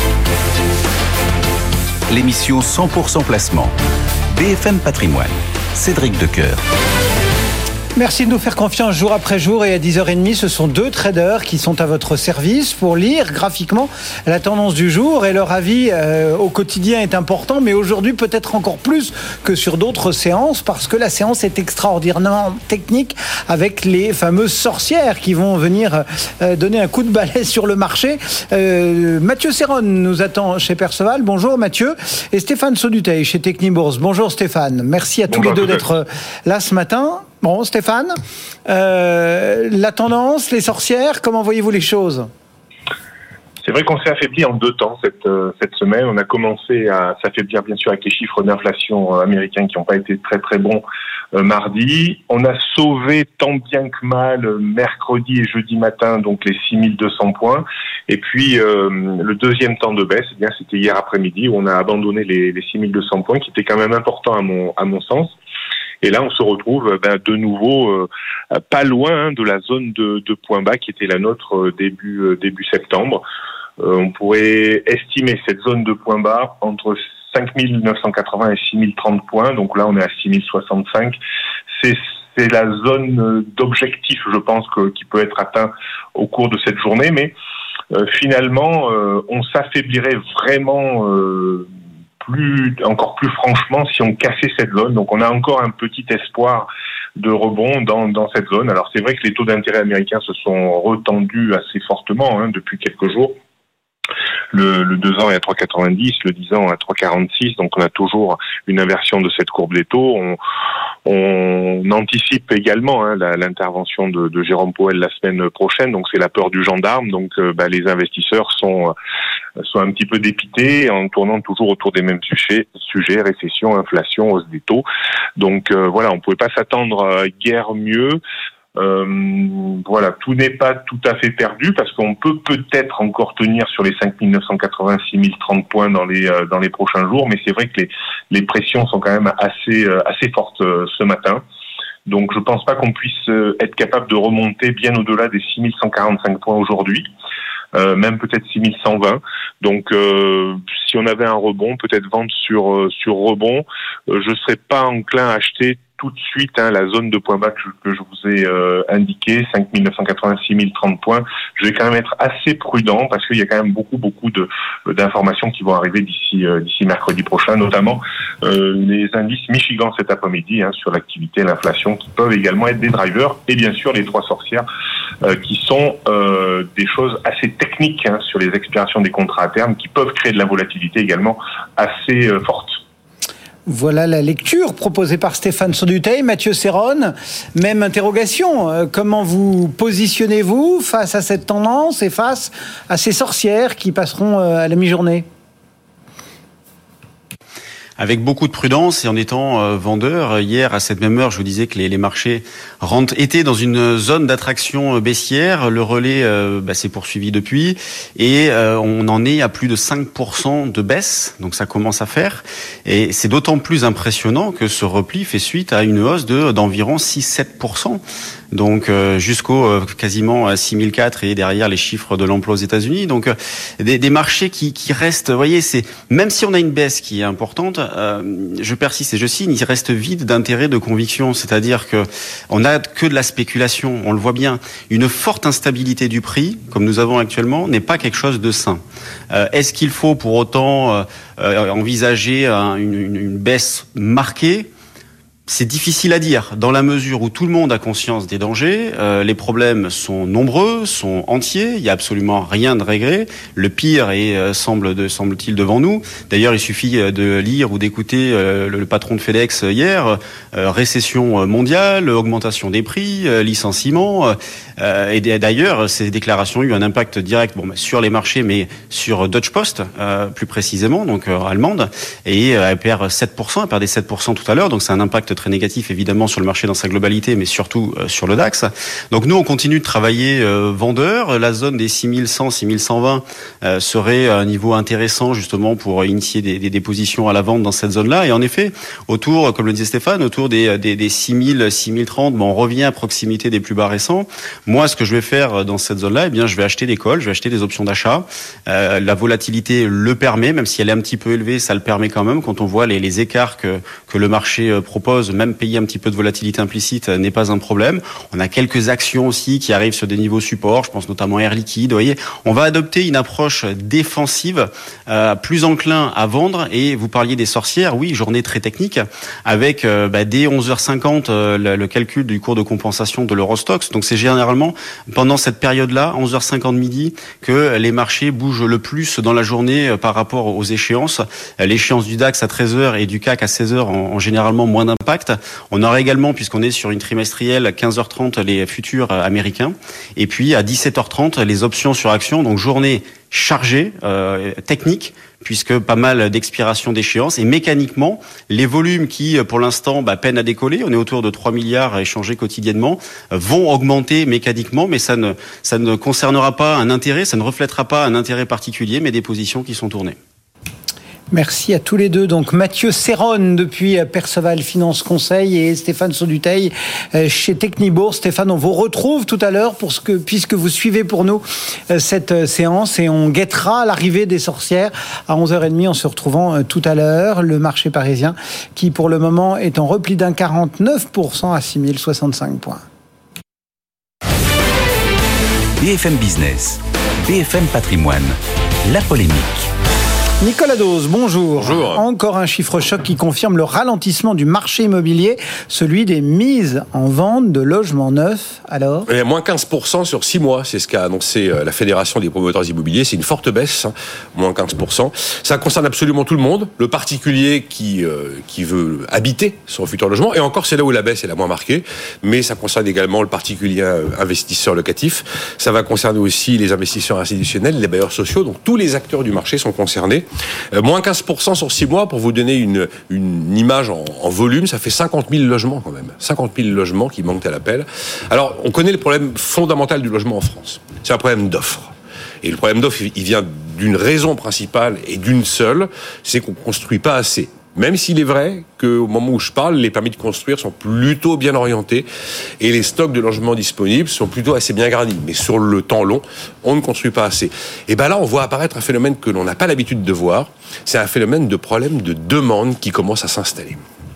L'émission cent pour cent placement. B F M Patrimoine. Cédric Decoeur. Merci de nous faire confiance jour après jour et à dix heures trente, ce sont deux traders qui sont à votre service pour lire graphiquement la tendance du jour et leur avis euh, au quotidien est important, mais aujourd'hui peut-être encore plus que sur d'autres séances parce que la séance est extraordinairement technique avec les fameuses sorcières qui vont venir euh, donner un coup de balai sur le marché. Euh, Mathieu Serron nous attend chez Perceval. Bonjour Mathieu. Et Stéphane Sauduteil chez Technibourse. Bonjour Stéphane. Merci à tous Bonjour les deux d'être là ce matin. Bon, Stéphane, euh, la tendance, les sorcières, comment voyez-vous les choses ? C'est vrai qu'on s'est affaibli en deux temps cette, euh, cette semaine. On a commencé à s'affaiblir, bien sûr, avec les chiffres d'inflation euh, américains qui n'ont pas été très très bons euh, mardi. On a sauvé tant bien que mal euh, mercredi et jeudi matin, donc les six mille deux cents points. Et puis, euh, le deuxième temps de baisse, eh bien, c'était hier après-midi où on a abandonné les, les six mille deux cents points, qui étaient quand même importants à mon, à mon sens. Et là, on se retrouve ben, de nouveau euh, pas loin hein, de la zone de, de point bas qui était la nôtre euh, début euh, début septembre. Euh, on pourrait estimer cette zone de point bas entre cinq mille neuf cent quatre-vingts et six mille trente points. Donc là, on est à six mille soixante-cinq. C'est c'est la zone d'objectif, je pense, que, qui peut être atteint au cours de cette journée. Mais euh, finalement, euh, on s'affaiblirait vraiment. Euh, plus, encore plus franchement si on cassait cette zone. Donc on a encore un petit espoir de rebond dans, dans cette zone. Alors c'est vrai que les taux d'intérêt américains se sont retendus assez fortement hein, depuis quelques jours. Le, le deux ans est à trois virgule quatre-vingt-dix, le dix ans à trois virgule quarante-six, donc on a toujours une inversion de cette courbe des taux. On, on anticipe également hein, la, l'intervention de, de Jérôme Powell la semaine prochaine, donc c'est la peur du gendarme. Donc euh, bah, les investisseurs sont, sont un petit peu dépités en tournant toujours autour des mêmes sujets, sujets récession, inflation, hausse des taux. Donc euh, voilà, on ne pouvait pas s'attendre à guère mieux. Euh, voilà, tout n'est pas tout à fait perdu parce qu'on peut peut-être encore tenir sur les cinq mille neuf cent quatre-vingts, six mille trente points dans les euh, dans les prochains jours, mais c'est vrai que les les pressions sont quand même assez euh, assez fortes euh, ce matin. Donc je pense pas qu'on puisse euh, être capable de remonter bien au-delà des six mille cent quarante-cinq points aujourd'hui. Euh, même peut-être six mille cent vingt. Donc, euh, si on avait un rebond, peut-être vendre sur euh, sur rebond, euh, je serais pas enclin à acheter tout de suite hein, la zone de point bas que, que je vous ai euh, indiqué, cinq mille neuf cent quatre-vingts, six mille trente points. Je vais quand même être assez prudent parce qu'il y a quand même beaucoup beaucoup de d'informations qui vont arriver d'ici euh, d'ici mercredi prochain, notamment euh, les indices Michigan cet après-midi hein, sur l'activité, l'inflation, qui peuvent également être des drivers, et bien sûr les trois sorcières euh, qui sont euh, des choses assez techniques hein, sur les expirations des contrats à terme qui peuvent créer de la volatilité également assez euh, forte. Voilà la lecture proposée par Stéphane Sauduteil. Mathieu Serron, même interrogation. Comment vous positionnez-vous face à cette tendance et face à ces sorcières qui passeront à la mi-journée ? Avec beaucoup de prudence et en étant euh, vendeur. Hier, à cette même heure, je vous disais que les, les marchés rentrent, étaient dans une zone d'attraction baissière. Le relais euh, bah, s'est poursuivi depuis et euh, on en est à plus de cinq pour cent de baisse. Donc ça commence à faire. Et c'est d'autant plus impressionnant que ce repli fait suite à une hausse de, d'environ six à sept pour cent. Donc euh, jusqu'au euh, quasiment à six mille quatre et derrière les chiffres de l'emploi aux États-Unis. Donc euh, des, des marchés qui, qui restent, vous voyez, c'est même si on a une baisse qui est importante, euh, je persiste et je signe, il reste vide d'intérêt, de conviction. C'est-à-dire que on n'a que de la spéculation, on le voit bien. Une forte instabilité du prix, comme nous avons actuellement, n'est pas quelque chose de sain. Euh, est-ce qu'il faut pour autant euh, euh, envisager un, une, une baisse marquée ? C'est difficile à dire, dans la mesure où tout le monde a conscience des dangers, euh, les problèmes sont nombreux, sont entiers, il n'y a absolument rien de réglé. Le pire est, euh, semble de, semble-t-il devant nous. D'ailleurs, il suffit de lire ou d'écouter euh, le, le patron de FedEx hier, euh, récession mondiale, augmentation des prix, euh, licenciements. Euh, et d'ailleurs, ces déclarations ont eu un impact direct bon, sur les marchés, mais sur Deutsche Post, euh, plus précisément, donc euh, allemande, et euh, elle perd sept pour cent, elle perdait sept pour cent tout à l'heure, donc c'est un impact très négatif évidemment sur le marché dans sa globalité, mais surtout euh, sur le DAX. Donc nous, on continue de travailler euh, vendeur. La zone des six mille cent, six mille cent vingt euh, serait un niveau intéressant justement pour initier des, des, des positions à la vente dans cette zone-là. Et en effet, autour, comme le disait Stéphane, autour des, des, des six mille, six mille trente, bon, on revient à proximité des plus bas récents. Moi, ce que je vais faire dans cette zone-là, eh bien, je vais acheter des calls, je vais acheter des options d'achat. Euh, la volatilité le permet, même si elle est un petit peu élevée, ça le permet quand même. Quand on voit les, les écarts que, que le marché propose, même payer un petit peu de volatilité implicite n'est pas un problème. On a quelques actions aussi qui arrivent sur des niveaux support, je pense notamment Air Liquide. Vous voyez, on va adopter une approche défensive, euh, plus enclin à vendre. Et vous parliez des sorcières, oui, journée très technique, avec euh, bah, dès onze heures cinquante euh, le, le calcul du cours de compensation de l'Eurostoxx. Donc c'est généralement pendant cette période-là, onze heures cinquante midi, que les marchés bougent le plus dans la journée euh, par rapport aux échéances. L'échéance du DAX à treize heures et du C A C à seize heures ont, ont généralement moins d'impact. On aura également, puisqu'on est sur une trimestrielle, quinze heures trente les futurs américains. Et puis à dix-sept heures trente, les options sur actions. Donc journée chargée, euh, technique, puisque pas mal d'expirations d'échéance. Et mécaniquement, les volumes qui, pour l'instant, bah, peinent à décoller, on est autour de trois milliards à échanger quotidiennement, vont augmenter mécaniquement, mais ça ne, ça ne concernera pas un intérêt, ça ne reflètera pas un intérêt particulier, mais des positions qui sont tournées. Merci à tous les deux. Donc Mathieu Serron depuis Perceval Finance Conseil et Stéphane Sauduteil chez Technibourse. Stéphane, on vous retrouve tout à l'heure pour ce que, puisque vous suivez pour nous cette séance et on guettera l'arrivée des sorcières à onze heures trente en se retrouvant tout à l'heure. Le marché parisien qui pour le moment est en repli d'un quarante-neuf pour cent à six mille soixante-cinq points. B F M Business, B F M Patrimoine, la polémique. Nicolas Dose, bonjour. Bonjour. Encore un chiffre choc qui confirme le ralentissement du marché immobilier, celui des mises en vente de logements neufs. Alors Et moins quinze pour cent sur six mois, c'est ce qu'a annoncé la Fédération des promoteurs immobiliers. C'est une forte baisse, hein, moins quinze pour cent. Ça concerne absolument tout le monde, le particulier qui, euh, qui veut habiter son futur logement. Et encore, c'est là où la baisse est la moins marquée. Mais ça concerne également le particulier investisseur locatif. Ça va concerner aussi les investisseurs institutionnels, les bailleurs sociaux. Donc tous les acteurs du marché sont concernés. Euh, moins quinze pour cent sur six mois, pour vous donner une, une image en, en volume, ça fait cinquante mille logements quand même. cinquante mille logements qui manquent à l'appel. Alors, on connaît le problème fondamental du logement en France. C'est un problème d'offre. Et le problème d'offre, il vient d'une raison principale et d'une seule, c'est qu'on ne construit pas assez. Même s'il est vrai qu'au moment où je parle, les permis de construire sont plutôt bien orientés et les stocks de logements disponibles sont plutôt assez bien garnis. Mais sur le temps long, on ne construit pas assez. Et bien là, on voit apparaître un phénomène que l'on n'a pas l'habitude de voir. C'est un phénomène de problème de demande qui commence à s'installer.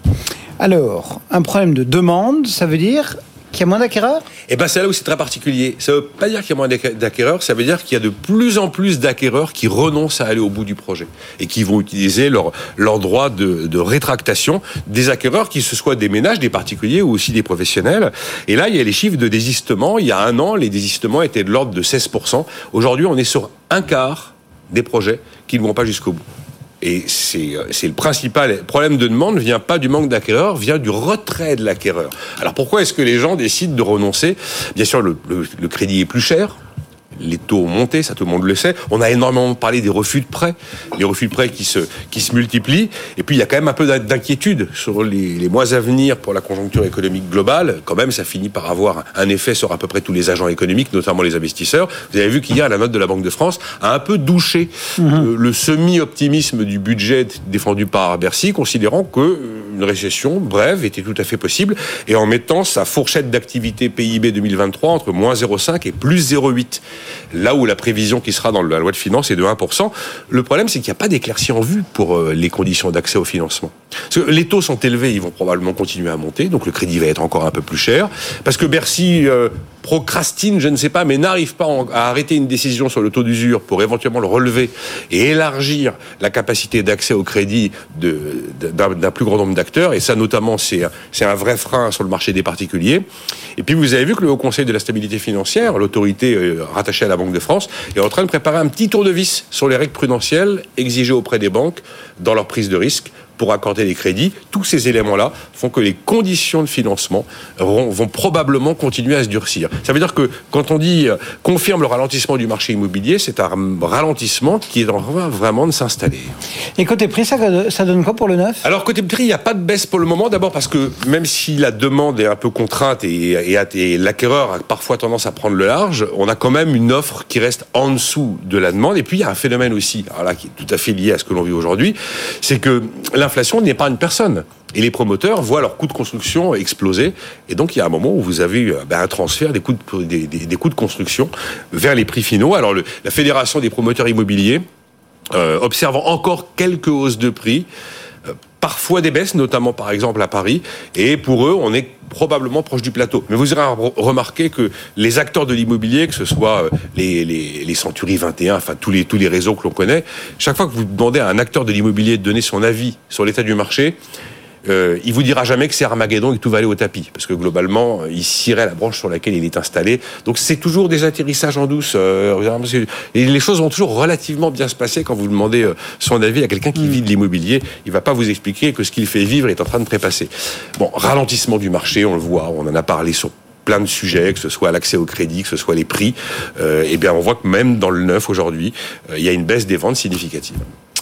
Alors, un problème de demande, ça veut dire qu'il y a moins d'acquéreurs ? Eh ben, c'est là où c'est très particulier. Ça ne veut pas dire qu'il y a moins d'acquéreurs, ça veut dire qu'il y a de plus en plus d'acquéreurs qui renoncent à aller au bout du projet et qui vont utiliser leur, leur droit de, de rétractation. Des acquéreurs qui ce soit des ménages, des particuliers ou aussi des professionnels. Et là, il y a les chiffres de désistement. Il y a un an, les désistements étaient de l'ordre de seize pour cent. Aujourd'hui, on est sur un quart des projets qui ne vont pas jusqu'au bout. Et c'est, c'est le principal problème de demande, ne vient pas du manque d'acquéreurs, vient du retrait de l'acquéreur. Alors pourquoi est-ce que les gens décident de renoncer ? Bien sûr, le, le, le crédit est plus cher. Les taux ont monté, ça tout le monde le sait. On a énormément parlé des refus de prêts, les refus de prêts qui se qui se multiplient. Et puis il y a quand même un peu d'inquiétude sur les, les mois à venir pour la conjoncture économique globale. Quand même, ça finit par avoir un effet sur à peu près tous les agents économiques, notamment les investisseurs. Vous avez vu qu'hier, la note de la Banque de France a un peu douché mmh. le, le semi-optimisme du budget défendu par Bercy, considérant que une récession brève était tout à fait possible, et en mettant sa fourchette d'activité P I B deux mille vingt-trois entre moins zéro virgule cinq et plus zéro virgule huit. Là où la prévision qui sera dans la loi de finances est de un pour cent. Le problème, c'est qu'il n'y a pas d'éclaircie en vue pour les conditions d'accès au financement. Parce que les taux sont élevés, ils vont probablement continuer à monter, donc le crédit va être encore un peu plus cher. Parce que Bercy euh, procrastine, je ne sais pas, mais n'arrive pas à arrêter une décision sur le taux d'usure pour éventuellement le relever et élargir la capacité d'accès au crédit de, d'un, d'un plus grand nombre d'acteurs. Et ça, notamment, c'est, c'est un vrai frein sur le marché des particuliers. Et puis, vous avez vu que le Haut Conseil de la stabilité financière, l'autorité euh, rattachée à la Banque de France, est en train de préparer un petit tour de vis sur les règles prudentielles exigées auprès des banques dans leur prise de risque pour accorder les crédits. Tous ces éléments-là font que les conditions de financement vont, vont probablement continuer à se durcir. Ça veut dire que quand on dit euh, confirme le ralentissement du marché immobilier, c'est un ralentissement qui est en train vraiment de s'installer. Et côté prix, ça, ça donne quoi pour le neuf ? Alors côté prix, il n'y a pas de baisse pour le moment. D'abord parce que même si la demande est un peu contrainte et, et, et l'acquéreur a parfois tendance à prendre le large, on a quand même une offre qui reste en dessous de la demande. Et puis il y a un phénomène aussi, alors là, qui est tout à fait lié à ce que l'on vit aujourd'hui, c'est que l'inflation n'épargne personne. Et les promoteurs voient leurs coûts de construction exploser. Et donc, il y a un moment où vous avez ben, un transfert des coûts, de, des, des, des coûts de construction vers les prix finaux. Alors, le, la Fédération des promoteurs immobiliers euh, observe encore quelques hausses de prix, euh, parfois des baisses, notamment par exemple à Paris. Et pour eux, on est probablement proche du plateau. Mais vous aurez remarqué que les acteurs de l'immobilier, que ce soit les, les, les Century vingt et un, enfin tous les, tous les réseaux que l'on connaît, chaque fois que vous demandez à un acteur de l'immobilier de donner son avis sur l'état du marché, Euh, il vous dira jamais que c'est Armageddon et que tout va aller au tapis, parce que globalement, il cirait la branche sur laquelle il est installé. Donc c'est toujours des atterrissages en douce. Euh, et les choses vont toujours relativement bien se passer quand vous demandez euh, son avis à quelqu'un qui mmh. vit de l'immobilier. Il va pas vous expliquer que ce qu'il fait vivre est en train de trépasser. Bon, ralentissement du marché, on le voit, on en a parlé sur plein de sujets, que ce soit l'accès au crédit, que ce soit les prix. Euh, et bien on voit que même dans le neuf aujourd'hui, euh, il y a une baisse des ventes significative.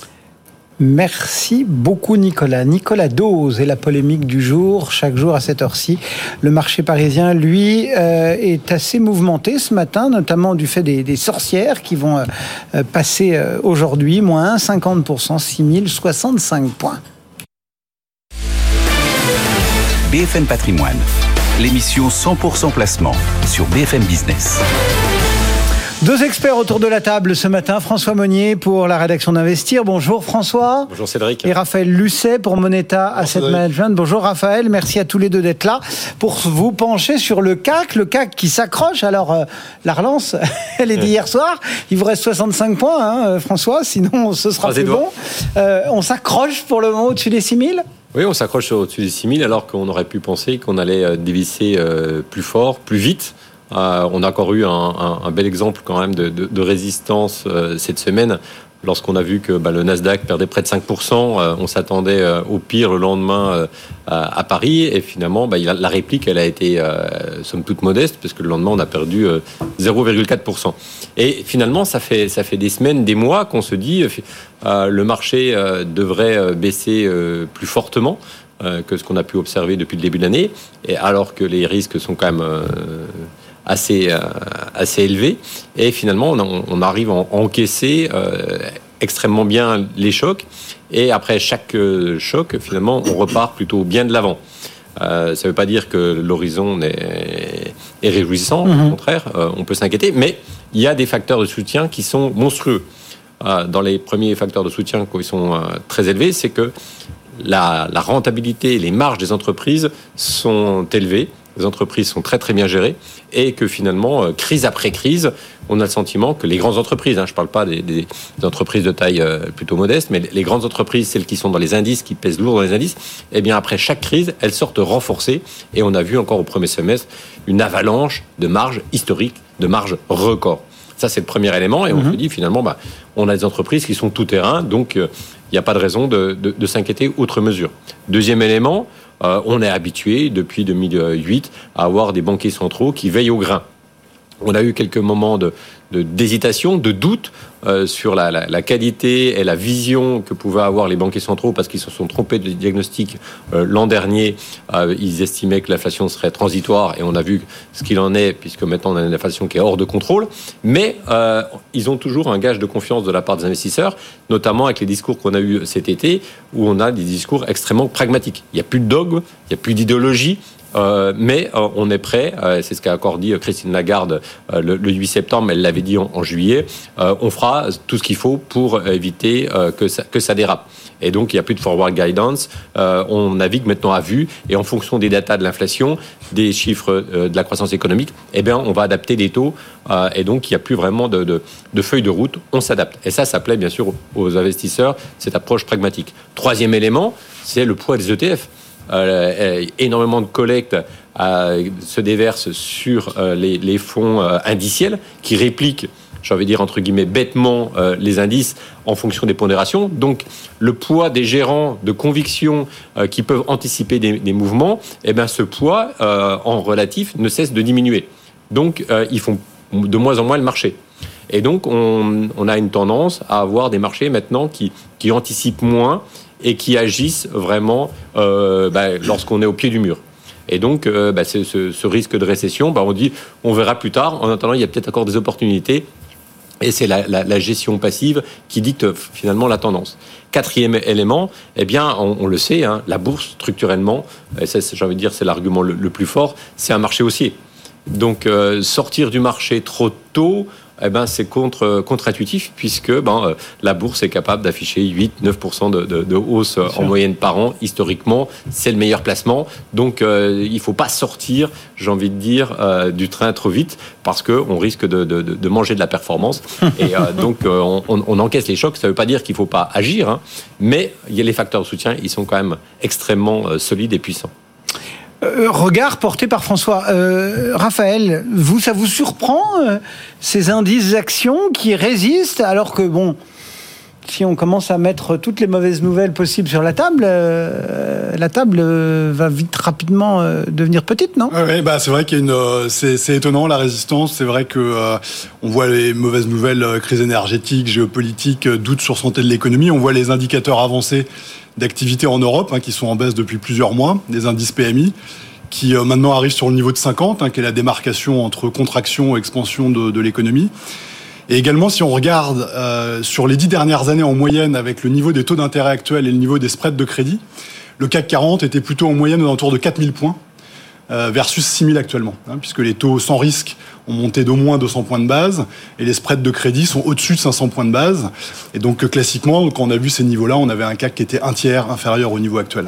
Merci beaucoup Nicolas. Nicolas Dose et la polémique du jour, chaque jour à cette heure-ci. Le marché parisien, lui, euh, est assez mouvementé ce matin, notamment du fait des, des sorcières qui vont euh, passer euh, aujourd'hui, moins un virgule cinquante pour cent, six mille soixante-cinq points. B F M Patrimoine, l'émission cent pour cent placement sur B F M Business. Deux experts autour de la table ce matin. François Monnier pour la rédaction d'Investir. Bonjour François. Bonjour Cédric. Et Raphaël Lucet pour Moneta Asset Cédric. Management. Bonjour Raphaël. Merci à tous les deux d'être là pour vous pencher sur le C A C. Le C A C qui s'accroche. Alors, euh, la relance, elle est d'hier soir. Il vous reste soixante-cinq points, hein, François. Sinon, ce sera plus bon. Euh, on s'accroche pour le moment au-dessus des six mille ? Oui, on s'accroche au-dessus des six mille alors qu'on aurait pu penser qu'on allait dévisser plus fort, plus vite. Euh, on a encore eu un, un, un bel exemple quand même de, de, de résistance euh, cette semaine. Lorsqu'on a vu que bah, le Nasdaq perdait près de cinq pour cent, euh, on s'attendait euh, au pire le lendemain euh, à, à Paris. Et finalement, bah, il a, la réplique, elle a été euh, somme toute modeste, parce que le lendemain, on a perdu euh, zéro virgule quatre pour cent. Et finalement, ça fait, ça fait des semaines, des mois qu'on se dit euh, le marché euh, devrait euh, baisser euh, plus fortement euh, que ce qu'on a pu observer depuis le début de l'année, et alors que les risques sont quand même... Euh, assez euh, assez élevé, et finalement on, on arrive à encaisser euh, extrêmement bien les chocs, et après chaque euh, choc finalement on repart plutôt bien de l'avant. Euh, ça ne veut pas dire que l'horizon est, est réjouissant, mmh. Au contraire, euh, on peut s'inquiéter, mais il y a des facteurs de soutien qui sont monstrueux. Euh, dans les premiers facteurs de soutien qui sont euh, très élevés, c'est que la, la rentabilité et les marges des entreprises sont élevées. Les entreprises sont très très bien gérées, et que finalement, euh, crise après crise, on a le sentiment que les grandes entreprises, hein, je ne parle pas des, des, des entreprises de taille euh, plutôt modeste, mais les grandes entreprises, celles qui sont dans les indices, qui pèsent lourd dans les indices, eh bien après chaque crise, elles sortent renforcées, et on a vu encore au premier semestre une avalanche de marges historiques, de marges records. Ça, c'est le premier élément, et on mmh. se dit finalement, bah, on a des entreprises qui sont tout terrain, donc il euh, n'y a pas de raison de, de, de s'inquiéter outre mesure. Deuxième élément, Euh, on est habitué depuis deux mille huit à avoir des banquiers centraux qui veillent au grain. On a eu quelques moments de, de, d'hésitation, de doute euh, sur la, la, la qualité et la vision que pouvaient avoir les banquiers centraux, parce qu'ils se sont trompés de diagnostic euh, l'an dernier. Euh, ils estimaient que l'inflation serait transitoire, et on a vu ce qu'il en est, puisque maintenant on a une inflation qui est hors de contrôle. Mais euh, ils ont toujours un gage de confiance de la part des investisseurs, notamment avec les discours qu'on a eus cet été, où on a des discours extrêmement pragmatiques. Il n'y a plus de dogme, il n'y a plus d'idéologie. Euh, mais euh, on est prêt, euh, c'est ce qu'a encore dit Christine Lagarde euh, le, le huit septembre, elle l'avait dit en, en juillet, euh, on fera tout ce qu'il faut pour éviter euh, que, ça, que ça dérape. Et donc il n'y a plus de forward guidance, euh, on navigue maintenant à vue, et en fonction des datas de l'inflation, des chiffres euh, de la croissance économique, eh bien on va adapter les taux, euh, et donc il n'y a plus vraiment de, de, de feuille de route, on s'adapte. Et ça, ça plaît bien sûr aux investisseurs, cette approche pragmatique. Troisième élément, c'est le poids des E T F. Euh, énormément de collectes euh, se déversent sur euh, les, les fonds euh, indiciels qui répliquent, j'ai envie de dire entre guillemets bêtement, euh, les indices en fonction des pondérations. Donc le poids des gérants de conviction euh, qui peuvent anticiper des, des mouvements, eh bien ce poids euh, en relatif ne cesse de diminuer. Donc euh, ils font de moins en moins le marché. Et donc on, on a une tendance à avoir des marchés maintenant qui, qui anticipent moins et qui agissent vraiment euh, bah, lorsqu'on est au pied du mur. Et donc, euh, bah, c'est, ce, ce risque de récession, bah, on dit, on verra plus tard. En attendant, il y a peut-être encore des opportunités. Et c'est la, la, la gestion passive qui dicte finalement la tendance. Quatrième élément, eh bien, on, on le sait, hein, la bourse, structurellement, et ça, j'ai envie de dire, c'est l'argument le, le plus fort, c'est un marché haussier. Donc, euh, sortir du marché trop tôt, eh ben, c'est contre, contre-intuitif, puisque ben, euh, la bourse est capable d'afficher huit à neuf pour cent de, de, de hausse en moyenne par an. Historiquement, c'est le meilleur placement. Donc, euh, il ne faut pas sortir, j'ai envie de dire, euh, du train trop vite, parce qu'on risque de, de, de manger de la performance. Et euh, donc, euh, on, on encaisse les chocs. Ça ne veut pas dire qu'il ne faut pas agir, hein, mais il y a les facteurs de soutien, ils sont quand même extrêmement euh, solides et puissants. Euh, regard porté par François. Euh, Raphaël, vous, ça vous surprend, euh, ces indices actions qui résistent, alors que, bon, si on commence à mettre toutes les mauvaises nouvelles possibles sur la table, euh, la table euh, va vite, rapidement euh, devenir petite, non ? Oui, bah, c'est vrai qu'il y a une, euh, c'est, c'est étonnant, la résistance. C'est vrai que euh, on voit les mauvaises nouvelles, euh, crise énergétique, géopolitique, euh, doute sur santé de l'économie. On voit les indicateurs avancés d'activité en Europe, hein, qui sont en baisse depuis plusieurs mois, des indices P M I, qui euh, maintenant arrivent sur le niveau de cinquante, hein, qui est la démarcation entre contraction et expansion de, de l'économie. Et également, si on regarde euh, sur les dix dernières années en moyenne, avec le niveau des taux d'intérêt actuels et le niveau des spreads de crédit, le C A C quarante était plutôt en moyenne aux alentours de quatre mille points. euh, versus six mille actuellement, hein, puisque les taux sans risque ont monté d'au moins deux cents points de base et les spreads de crédit sont au-dessus de cinq cents points de base. Et donc classiquement, quand on a vu ces niveaux-là, on avait un C A C qui était un tiers inférieur au niveau actuel.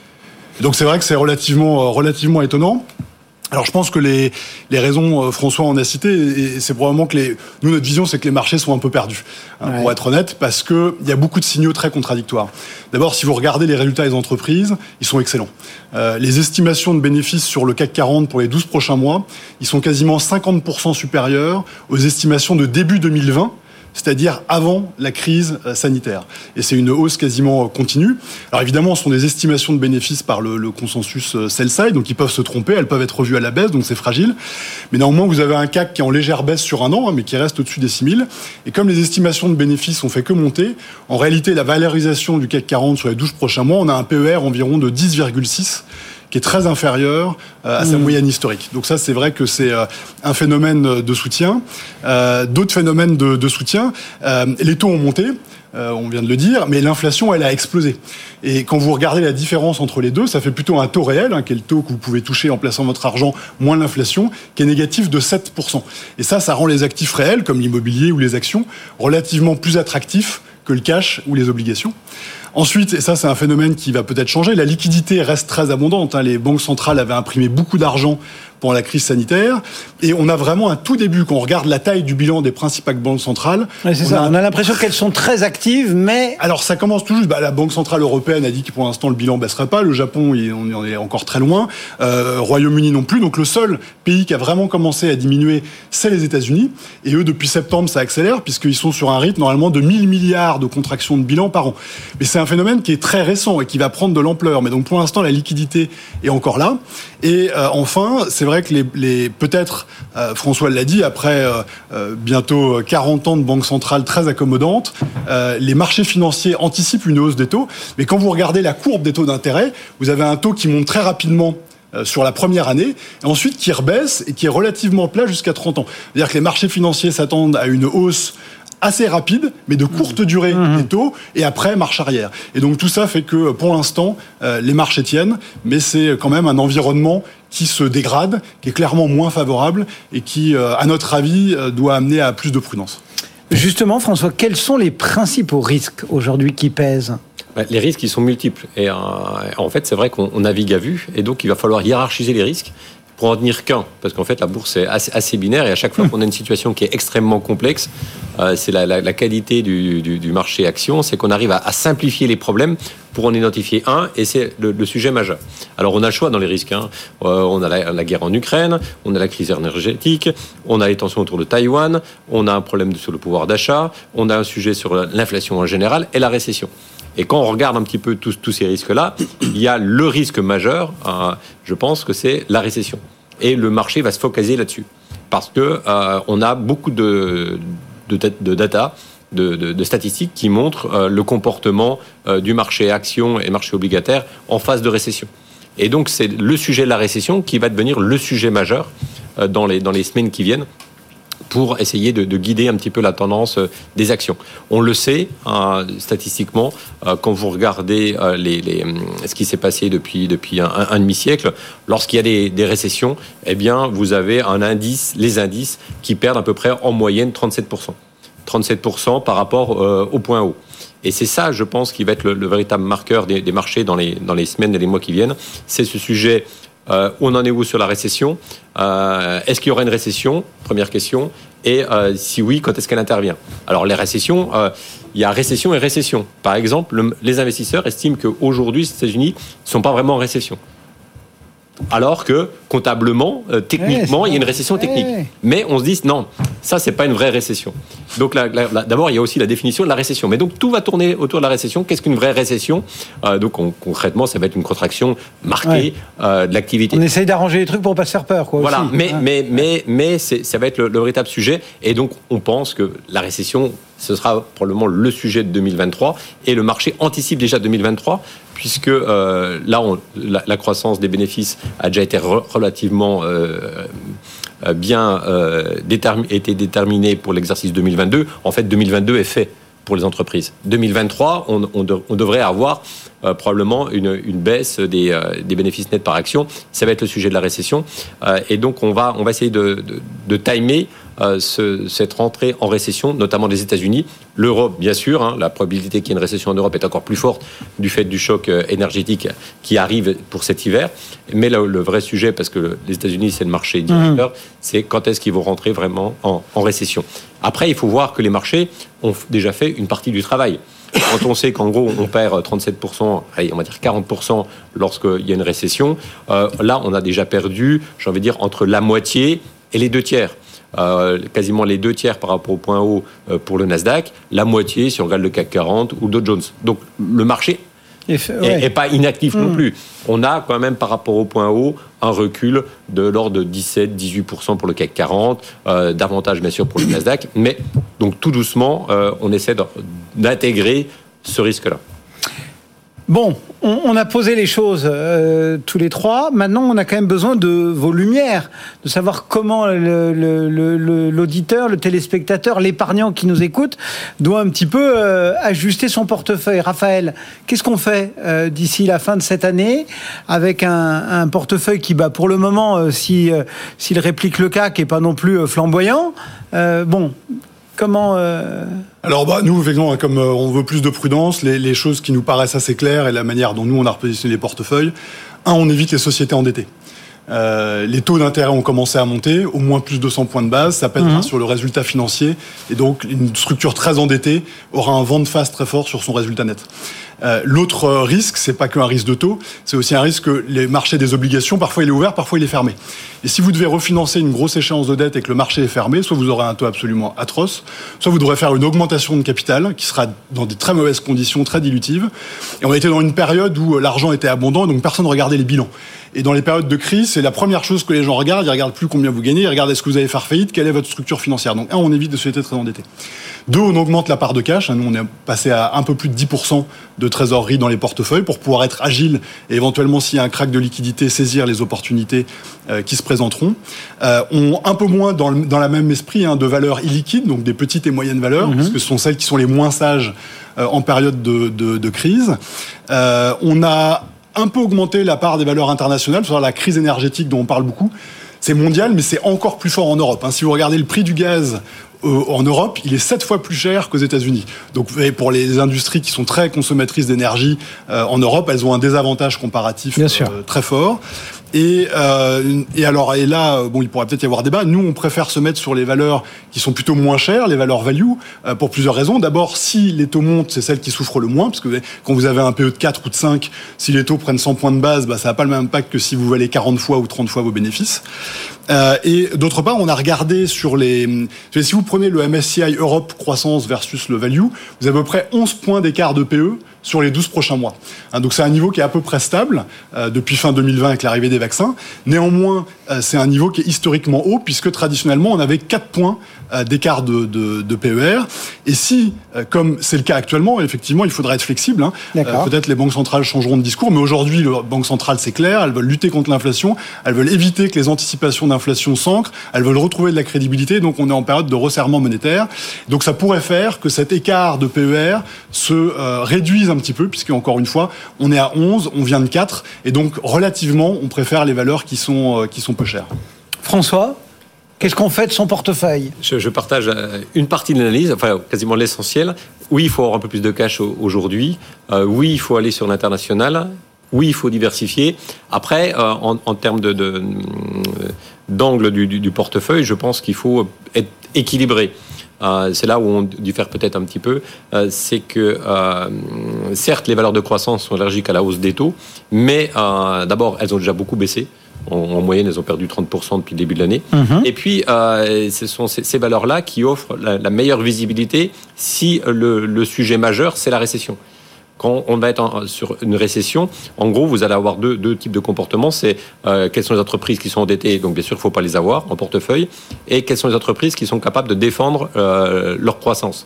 Et donc c'est vrai que c'est relativement, relativement étonnant. Alors je pense que les, les raisons, François en a cité, et c'est probablement que les, nous notre vision c'est que les marchés sont un peu perdus, hein, ouais. pour être honnête, parce que il y a beaucoup de signaux très contradictoires. D'abord, si vous regardez les résultats des entreprises, ils sont excellents. Euh, les estimations de bénéfices sur le C A C quarante pour les douze prochains mois, ils sont quasiment cinquante pour cent supérieurs aux estimations de début deux mille vingt. C'est-à-dire avant la crise sanitaire. Et c'est une hausse quasiment continue. Alors évidemment, ce sont des estimations de bénéfices par le, le consensus sell-side, donc ils peuvent se tromper, elles peuvent être revues à la baisse, donc c'est fragile. Mais néanmoins, vous avez un C A C qui est en légère baisse sur un an, hein, mais qui reste au-dessus des six mille. Et comme les estimations de bénéfices ont fait que monter, en réalité, la valorisation du C A C quarante sur les douze prochains mois, on a un P E R environ de dix virgule six, qui est très inférieur euh, à sa mmh. moyenne historique. Donc ça, c'est vrai que c'est euh, un phénomène de soutien. Euh, d'autres phénomènes de, de soutien, euh, les taux ont monté, euh, on vient de le dire, mais l'inflation, elle a explosé. Et quand vous regardez la différence entre les deux, ça fait plutôt un taux réel, hein, qui est le taux que vous pouvez toucher en plaçant votre argent, moins l'inflation, qui est négatif de sept pour cent. Et ça, ça rend les actifs réels, comme l'immobilier ou les actions, relativement plus attractifs que le cash ou les obligations. Ensuite, et ça c'est un phénomène qui va peut-être changer, la liquidité reste très abondante. Hein. Les banques centrales avaient imprimé beaucoup d'argent pendant la crise sanitaire. Et on a vraiment un tout début, quand on regarde la taille du bilan des principales banques centrales. Ouais, c'est on, ça. A... on a l'impression qu'elles sont très actives, mais... Alors ça commence tout juste. Bah, la Banque Centrale Européenne a dit que pour l'instant le bilan ne baisserait pas. Le Japon, il, on en est encore très loin. Euh, Royaume-Uni non plus. Donc le seul pays qui a vraiment commencé à diminuer, c'est les États-Unis. Et eux, depuis septembre, ça accélère, puisqu'ils sont sur un rythme normalement de mille milliards de contraction de bilan par an. Mais c'est un phénomène qui est très récent et qui va prendre de l'ampleur. Mais donc pour l'instant, la liquidité est encore là. Et euh, enfin, c'est vrai que les, les peut-être, euh, François l'a dit, après euh, euh, bientôt quarante ans de banque centrale très accommodante, euh, les marchés financiers anticipent une hausse des taux. Mais quand vous regardez la courbe des taux d'intérêt, vous avez un taux qui monte très rapidement euh, sur la première année, et ensuite qui rebaisse et qui est relativement plat jusqu'à trente ans. C'est-à-dire que les marchés financiers s'attendent à une hausse assez rapide, mais de courte durée mmh. des taux, et après, marche arrière. Et donc tout ça fait que, pour l'instant, euh, les marchés tiennent, mais c'est quand même un environnement qui se dégrade, qui est clairement moins favorable, et qui, euh, à notre avis, euh, doit amener à plus de prudence. Justement, François, quels sont les principaux risques aujourd'hui qui pèsent ? Les risques, ils sont multiples. Et euh, en fait, c'est vrai qu'on navigue à vue, et donc il va falloir hiérarchiser les risques pour en tenir qu'un, parce qu'en fait la bourse est assez, assez binaire, et à chaque fois qu'on a une situation qui est extrêmement complexe, euh, c'est la, la, la qualité du, du, du marché action, c'est qu'on arrive à, à simplifier les problèmes pour en identifier un, et c'est le, le sujet majeur. Alors on a le choix dans les risques, hein. euh, on a la, la guerre en Ukraine, on a la crise énergétique, on a les tensions autour de Taïwan, on a un problème sur le pouvoir d'achat, on a un sujet sur l'inflation en général et la récession. Et quand on regarde un petit peu tous, tous ces risques-là, il y a le risque majeur, euh, je pense que c'est la récession. Et le marché va se focaliser là-dessus. Parce que euh, on a beaucoup de, de, de data, de, de, de statistiques qui montrent euh, le comportement euh, du marché action et marché obligataire en phase de récession. Et donc c'est le sujet de la récession qui va devenir le sujet majeur euh, dans les, dans les semaines qui viennent, pour essayer de, de guider un petit peu la tendance euh, des actions. On le sait, euh, statistiquement, euh, quand vous regardez euh, les, les, ce qui s'est passé depuis, depuis un, un, un demi-siècle, lorsqu'il y a des, des récessions, eh bien, vous avez un indice, les indices qui perdent à peu près en moyenne trente-sept pour cent. trente-sept pour cent par rapport euh, au point haut. Et c'est ça, je pense, qui va être le, le véritable marqueur des, des marchés dans les, dans les semaines et les mois qui viennent. C'est ce sujet... Euh, on en est où sur la récession ? euh, Est-ce qu'il y aura une récession ? Première question. Et euh, si oui, quand est-ce qu'elle intervient ? Alors les récessions, euh, il y a récession et récession. Par exemple, le, les investisseurs estiment qu'aujourd'hui, les États-Unis ne sont pas vraiment en récession. Alors que, comptablement, euh, techniquement, ouais, il y a une récession technique. Ouais. Mais on se dit, non, ça, c'est pas une vraie récession. Donc, la, la, la, d'abord, il y a aussi la définition de la récession. Mais donc, tout va tourner autour de la récession. Qu'est-ce qu'une vraie récession ? euh, Donc, on, concrètement, ça va être une contraction marquée ouais. euh, de l'activité. On essaye d'arranger les trucs pour pas se faire peur, quoi. Voilà, aussi. mais, hein. mais, mais, mais c'est, ça va être le, le véritable sujet. Et donc, on pense que la récession, ce sera probablement le sujet de deux mille vingt-trois. Et le marché anticipe déjà deux mille vingt-trois, puisque euh, là, on, la, la croissance des bénéfices a déjà été re, relativement euh, bien euh, détermi- été déterminée pour l'exercice deux mille vingt-deux. En fait, deux mille vingt-deux est fait pour les entreprises. deux mille vingt-trois, on, on, de, on devrait avoir euh, probablement une, une baisse des, euh, des bénéfices nets par action. Ça va être le sujet de la récession. Euh, et donc, on va, on va essayer de, de, de timer euh, ce, cette rentrée en récession, notamment des États-Unis. L'Europe, bien sûr, hein, la probabilité qu'il y ait une récession en Europe est encore plus forte du fait du choc euh, énergétique qui arrive pour cet hiver. Mais le, le vrai sujet, parce que les États-Unis, c'est le marché directeur, mmh. c'est quand est-ce qu'ils vont rentrer vraiment en, en récession. Après, il faut voir que les marchés ont déjà fait une partie du travail. Quand on sait qu'en gros, on perd trente-sept pour cent, allez, on va dire quarante pour cent lorsqu'il y a une récession, euh, là, on a déjà perdu, j'ai envie de dire, entre la moitié et les deux tiers. Euh, quasiment les deux tiers par rapport au point haut euh, pour le Nasdaq, la moitié si on regarde le C A C quarante ou Dow Jones. Donc, le marché n'est ouais. pas inactif mmh. non plus. On a quand même par rapport au point haut un recul de l'ordre de dix-sept à dix-huit pour cent pour le C A C quarante, euh, davantage bien sûr pour le Nasdaq, mais donc tout doucement, euh, on essaie d'intégrer ce risque-là. Bon, on, on a posé les choses euh, tous les trois. Maintenant, on a quand même besoin de vos lumières, de savoir comment le, le, le, l'auditeur, le téléspectateur, l'épargnant qui nous écoute doit un petit peu euh, ajuster son portefeuille. Raphaël, qu'est-ce qu'on fait euh, d'ici la fin de cette année avec un, un portefeuille qui, bah, pour le moment, euh, si, euh, s'il réplique le C A C, n'est pas non plus euh, flamboyant. Euh, bon, comment... Euh... Alors bah, nous, effectivement, comme euh, on veut plus de prudence, les, les choses qui nous paraissent assez claires et la manière dont nous, on a repositionné les portefeuilles, un, on évite les sociétés endettées. Euh, les taux d'intérêt ont commencé à monter, au moins plus de cent points de base, ça pèsera mmh. sur le résultat financier, et donc une structure très endettée aura un vent de face très fort sur son résultat net. Euh, l'autre risque, c'est pas qu'un risque de taux, c'est aussi un risque que les marchés des obligations, parfois il est ouvert, parfois il est fermé. Et si vous devez refinancer une grosse échéance de dette et que le marché est fermé, soit vous aurez un taux absolument atroce, soit vous devrez faire une augmentation de capital qui sera dans des très mauvaises conditions, très dilutives. Et on était dans une période où l'argent était abondant, donc personne ne regardait les bilans. Et dans les périodes de crise, c'est la première chose que les gens regardent. Ils regardent plus combien vous gagnez, ils regardent est-ce que vous allez faire faillite, quelle est votre structure financière. Donc un, on évite de sociétés très endettées. Deux, on augmente la part de cash. Nous, on est passé à un peu plus de dix pour cent de trésorerie dans les portefeuilles pour pouvoir être agile et éventuellement, s'il y a un crack de liquidité, saisir les opportunités euh, qui se présenteront. Euh, on un peu moins dans, le, dans la même esprit hein, de valeurs illiquides, donc des petites et moyennes valeurs, mmh. parce que ce sont celles qui sont les moins sages euh, en période de, de, de crise. Euh, on a un peu augmenté la part des valeurs internationales, sur la crise énergétique dont on parle beaucoup. C'est mondial, mais c'est encore plus fort en Europe. Hein. Si vous regardez le prix du gaz euh, en Europe, il est sept fois plus cher qu'aux États-Unis. Donc, vous voyez, pour les industries qui sont très consommatrices d'énergie euh, en Europe, elles ont un désavantage comparatif euh, très fort. Et, euh, et alors, et là, bon, il pourrait peut-être y avoir débat. Nous, on préfère se mettre sur les valeurs qui sont plutôt moins chères, les valeurs value, euh, pour plusieurs raisons. D'abord, si les taux montent, c'est celles qui souffrent le moins, parce que quand vous avez un P E de quatre ou de cinq, si les taux prennent cent points de base, bah, ça n'a pas le même impact que si vous valez quarante fois ou trente fois vos bénéfices. Euh, et d'autre part, on a regardé sur les... Si vous prenez le M S C I Europe croissance versus le value, vous avez à peu près onze points d'écart de P E sur les douze prochains mois. Hein, donc c'est un niveau qui est à peu près stable euh, depuis fin deux mille vingt avec l'arrivée des vaccins. Néanmoins, euh, c'est un niveau qui est historiquement haut puisque traditionnellement, on avait quatre points euh, d'écart de, de, de P E R. Et si, euh, comme c'est le cas actuellement, effectivement, il faudrait être flexible. Hein. Euh, peut-être les banques centrales changeront de discours, mais aujourd'hui, les banques centrales, c'est clair, elles veulent lutter contre l'inflation, elles veulent éviter que les anticipations d'inflation s'ancrent, elles veulent retrouver de la crédibilité, donc on est en période de resserrement monétaire. Donc ça pourrait faire que cet écart de P E R se euh, réduise un petit peu, puisque encore une fois, on est à onze, on vient de quatre, et donc relativement, on préfère les valeurs qui sont, euh, qui sont peu chères. François, qu'est-ce qu'on fait de son portefeuille ? je, je partage une partie de l'analyse, enfin quasiment l'essentiel. Oui, il faut avoir un peu plus de cash aujourd'hui. Euh, oui, il faut aller sur l'international. Oui, il faut diversifier. Après, euh, en, en termes de, de, d'angle du, du, du portefeuille, je pense qu'il faut être équilibré. Euh, c'est là où on diffère peut-être un petit peu. Euh, c'est que, euh, certes, les valeurs de croissance sont allergiques à la hausse des taux, mais euh, d'abord, elles ont déjà beaucoup baissé. En, en moyenne, elles ont perdu trente pour cent depuis le début de l'année. Mmh. Et puis, euh, ce sont ces, ces valeurs-là qui offrent la, la meilleure visibilité si le, le sujet majeur, c'est la récession. Quand on va être en, sur une récession, en gros, vous allez avoir deux, deux types de comportements. C'est euh, quelles sont les entreprises qui sont endettées, donc bien sûr, il ne faut pas les avoir en portefeuille, et quelles sont les entreprises qui sont capables de défendre euh, leur croissance.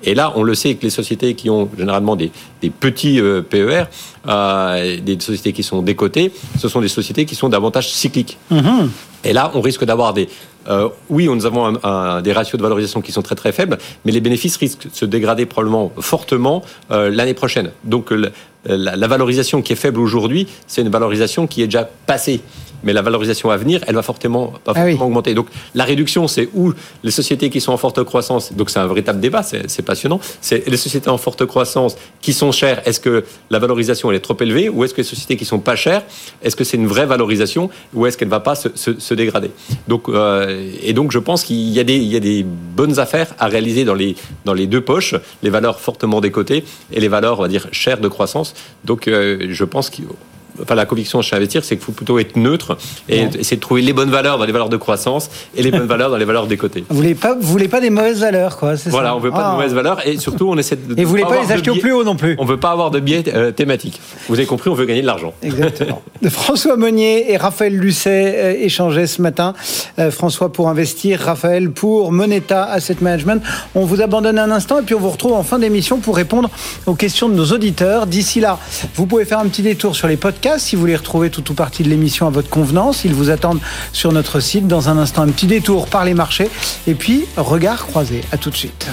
Et là, on le sait que les sociétés qui ont généralement des, des petits euh, P E R, euh, des sociétés qui sont décotées, ce sont des sociétés qui sont davantage cycliques. Mmh. Et là, on risque d'avoir des... Euh, oui, nous avons un, un, des ratios de valorisation qui sont très très faibles, mais les bénéfices risquent de se dégrader probablement fortement euh, l'année prochaine. Donc la, la, la valorisation qui est faible aujourd'hui, c'est une valorisation qui est déjà passée. Mais la valorisation à venir, elle va fortement, va fortement ah oui. augmenter. Donc la réduction, c'est où les sociétés qui sont en forte croissance, donc c'est un véritable débat, c'est, c'est passionnant, c'est les sociétés en forte croissance qui sont chères, est-ce que la valorisation elle est trop élevée, ou est-ce que les sociétés qui sont pas chères, est-ce que c'est une vraie valorisation, ou est-ce qu'elle va pas se, se, se dégrader. Donc, euh, et donc je pense qu'il y a, des, il y a des bonnes affaires à réaliser dans les, dans les deux poches, les valeurs fortement décotées et les valeurs, on va dire, chères de croissance. Donc euh, je pense qu'il Enfin, la conviction chez Investir, c'est qu'il faut plutôt être neutre et ouais. essayer de trouver les bonnes valeurs dans les valeurs de croissance et les bonnes valeurs dans les valeurs de côté. Vous voulez pas, vous voulez pas des mauvaises valeurs, quoi. C'est voilà, ça. on veut pas ah. de mauvaises valeurs et surtout on essaie de. Et vous voulez pas les acheter au plus haut non plus. On veut pas avoir de biais euh, thématiques. Vous avez compris, on veut gagner de l'argent. Exactement. François Monnier et Raphaël Lucet euh, échangeaient ce matin. Euh, François pour Investir, Raphaël pour Moneta Asset Management. On vous abandonne un instant et puis on vous retrouve en fin d'émission pour répondre aux questions de nos auditeurs. D'ici là, vous pouvez faire un petit détour sur les podcasts si vous les retrouvez tout ou partie de l'émission à votre convenance. Ils vous attendent sur notre site. Dans un instant, un petit détour par les marchés. Et puis, regard croisé. À tout de suite.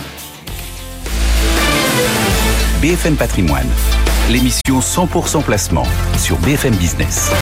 B F M Patrimoine, l'émission cent pour cent placement sur B F M Business.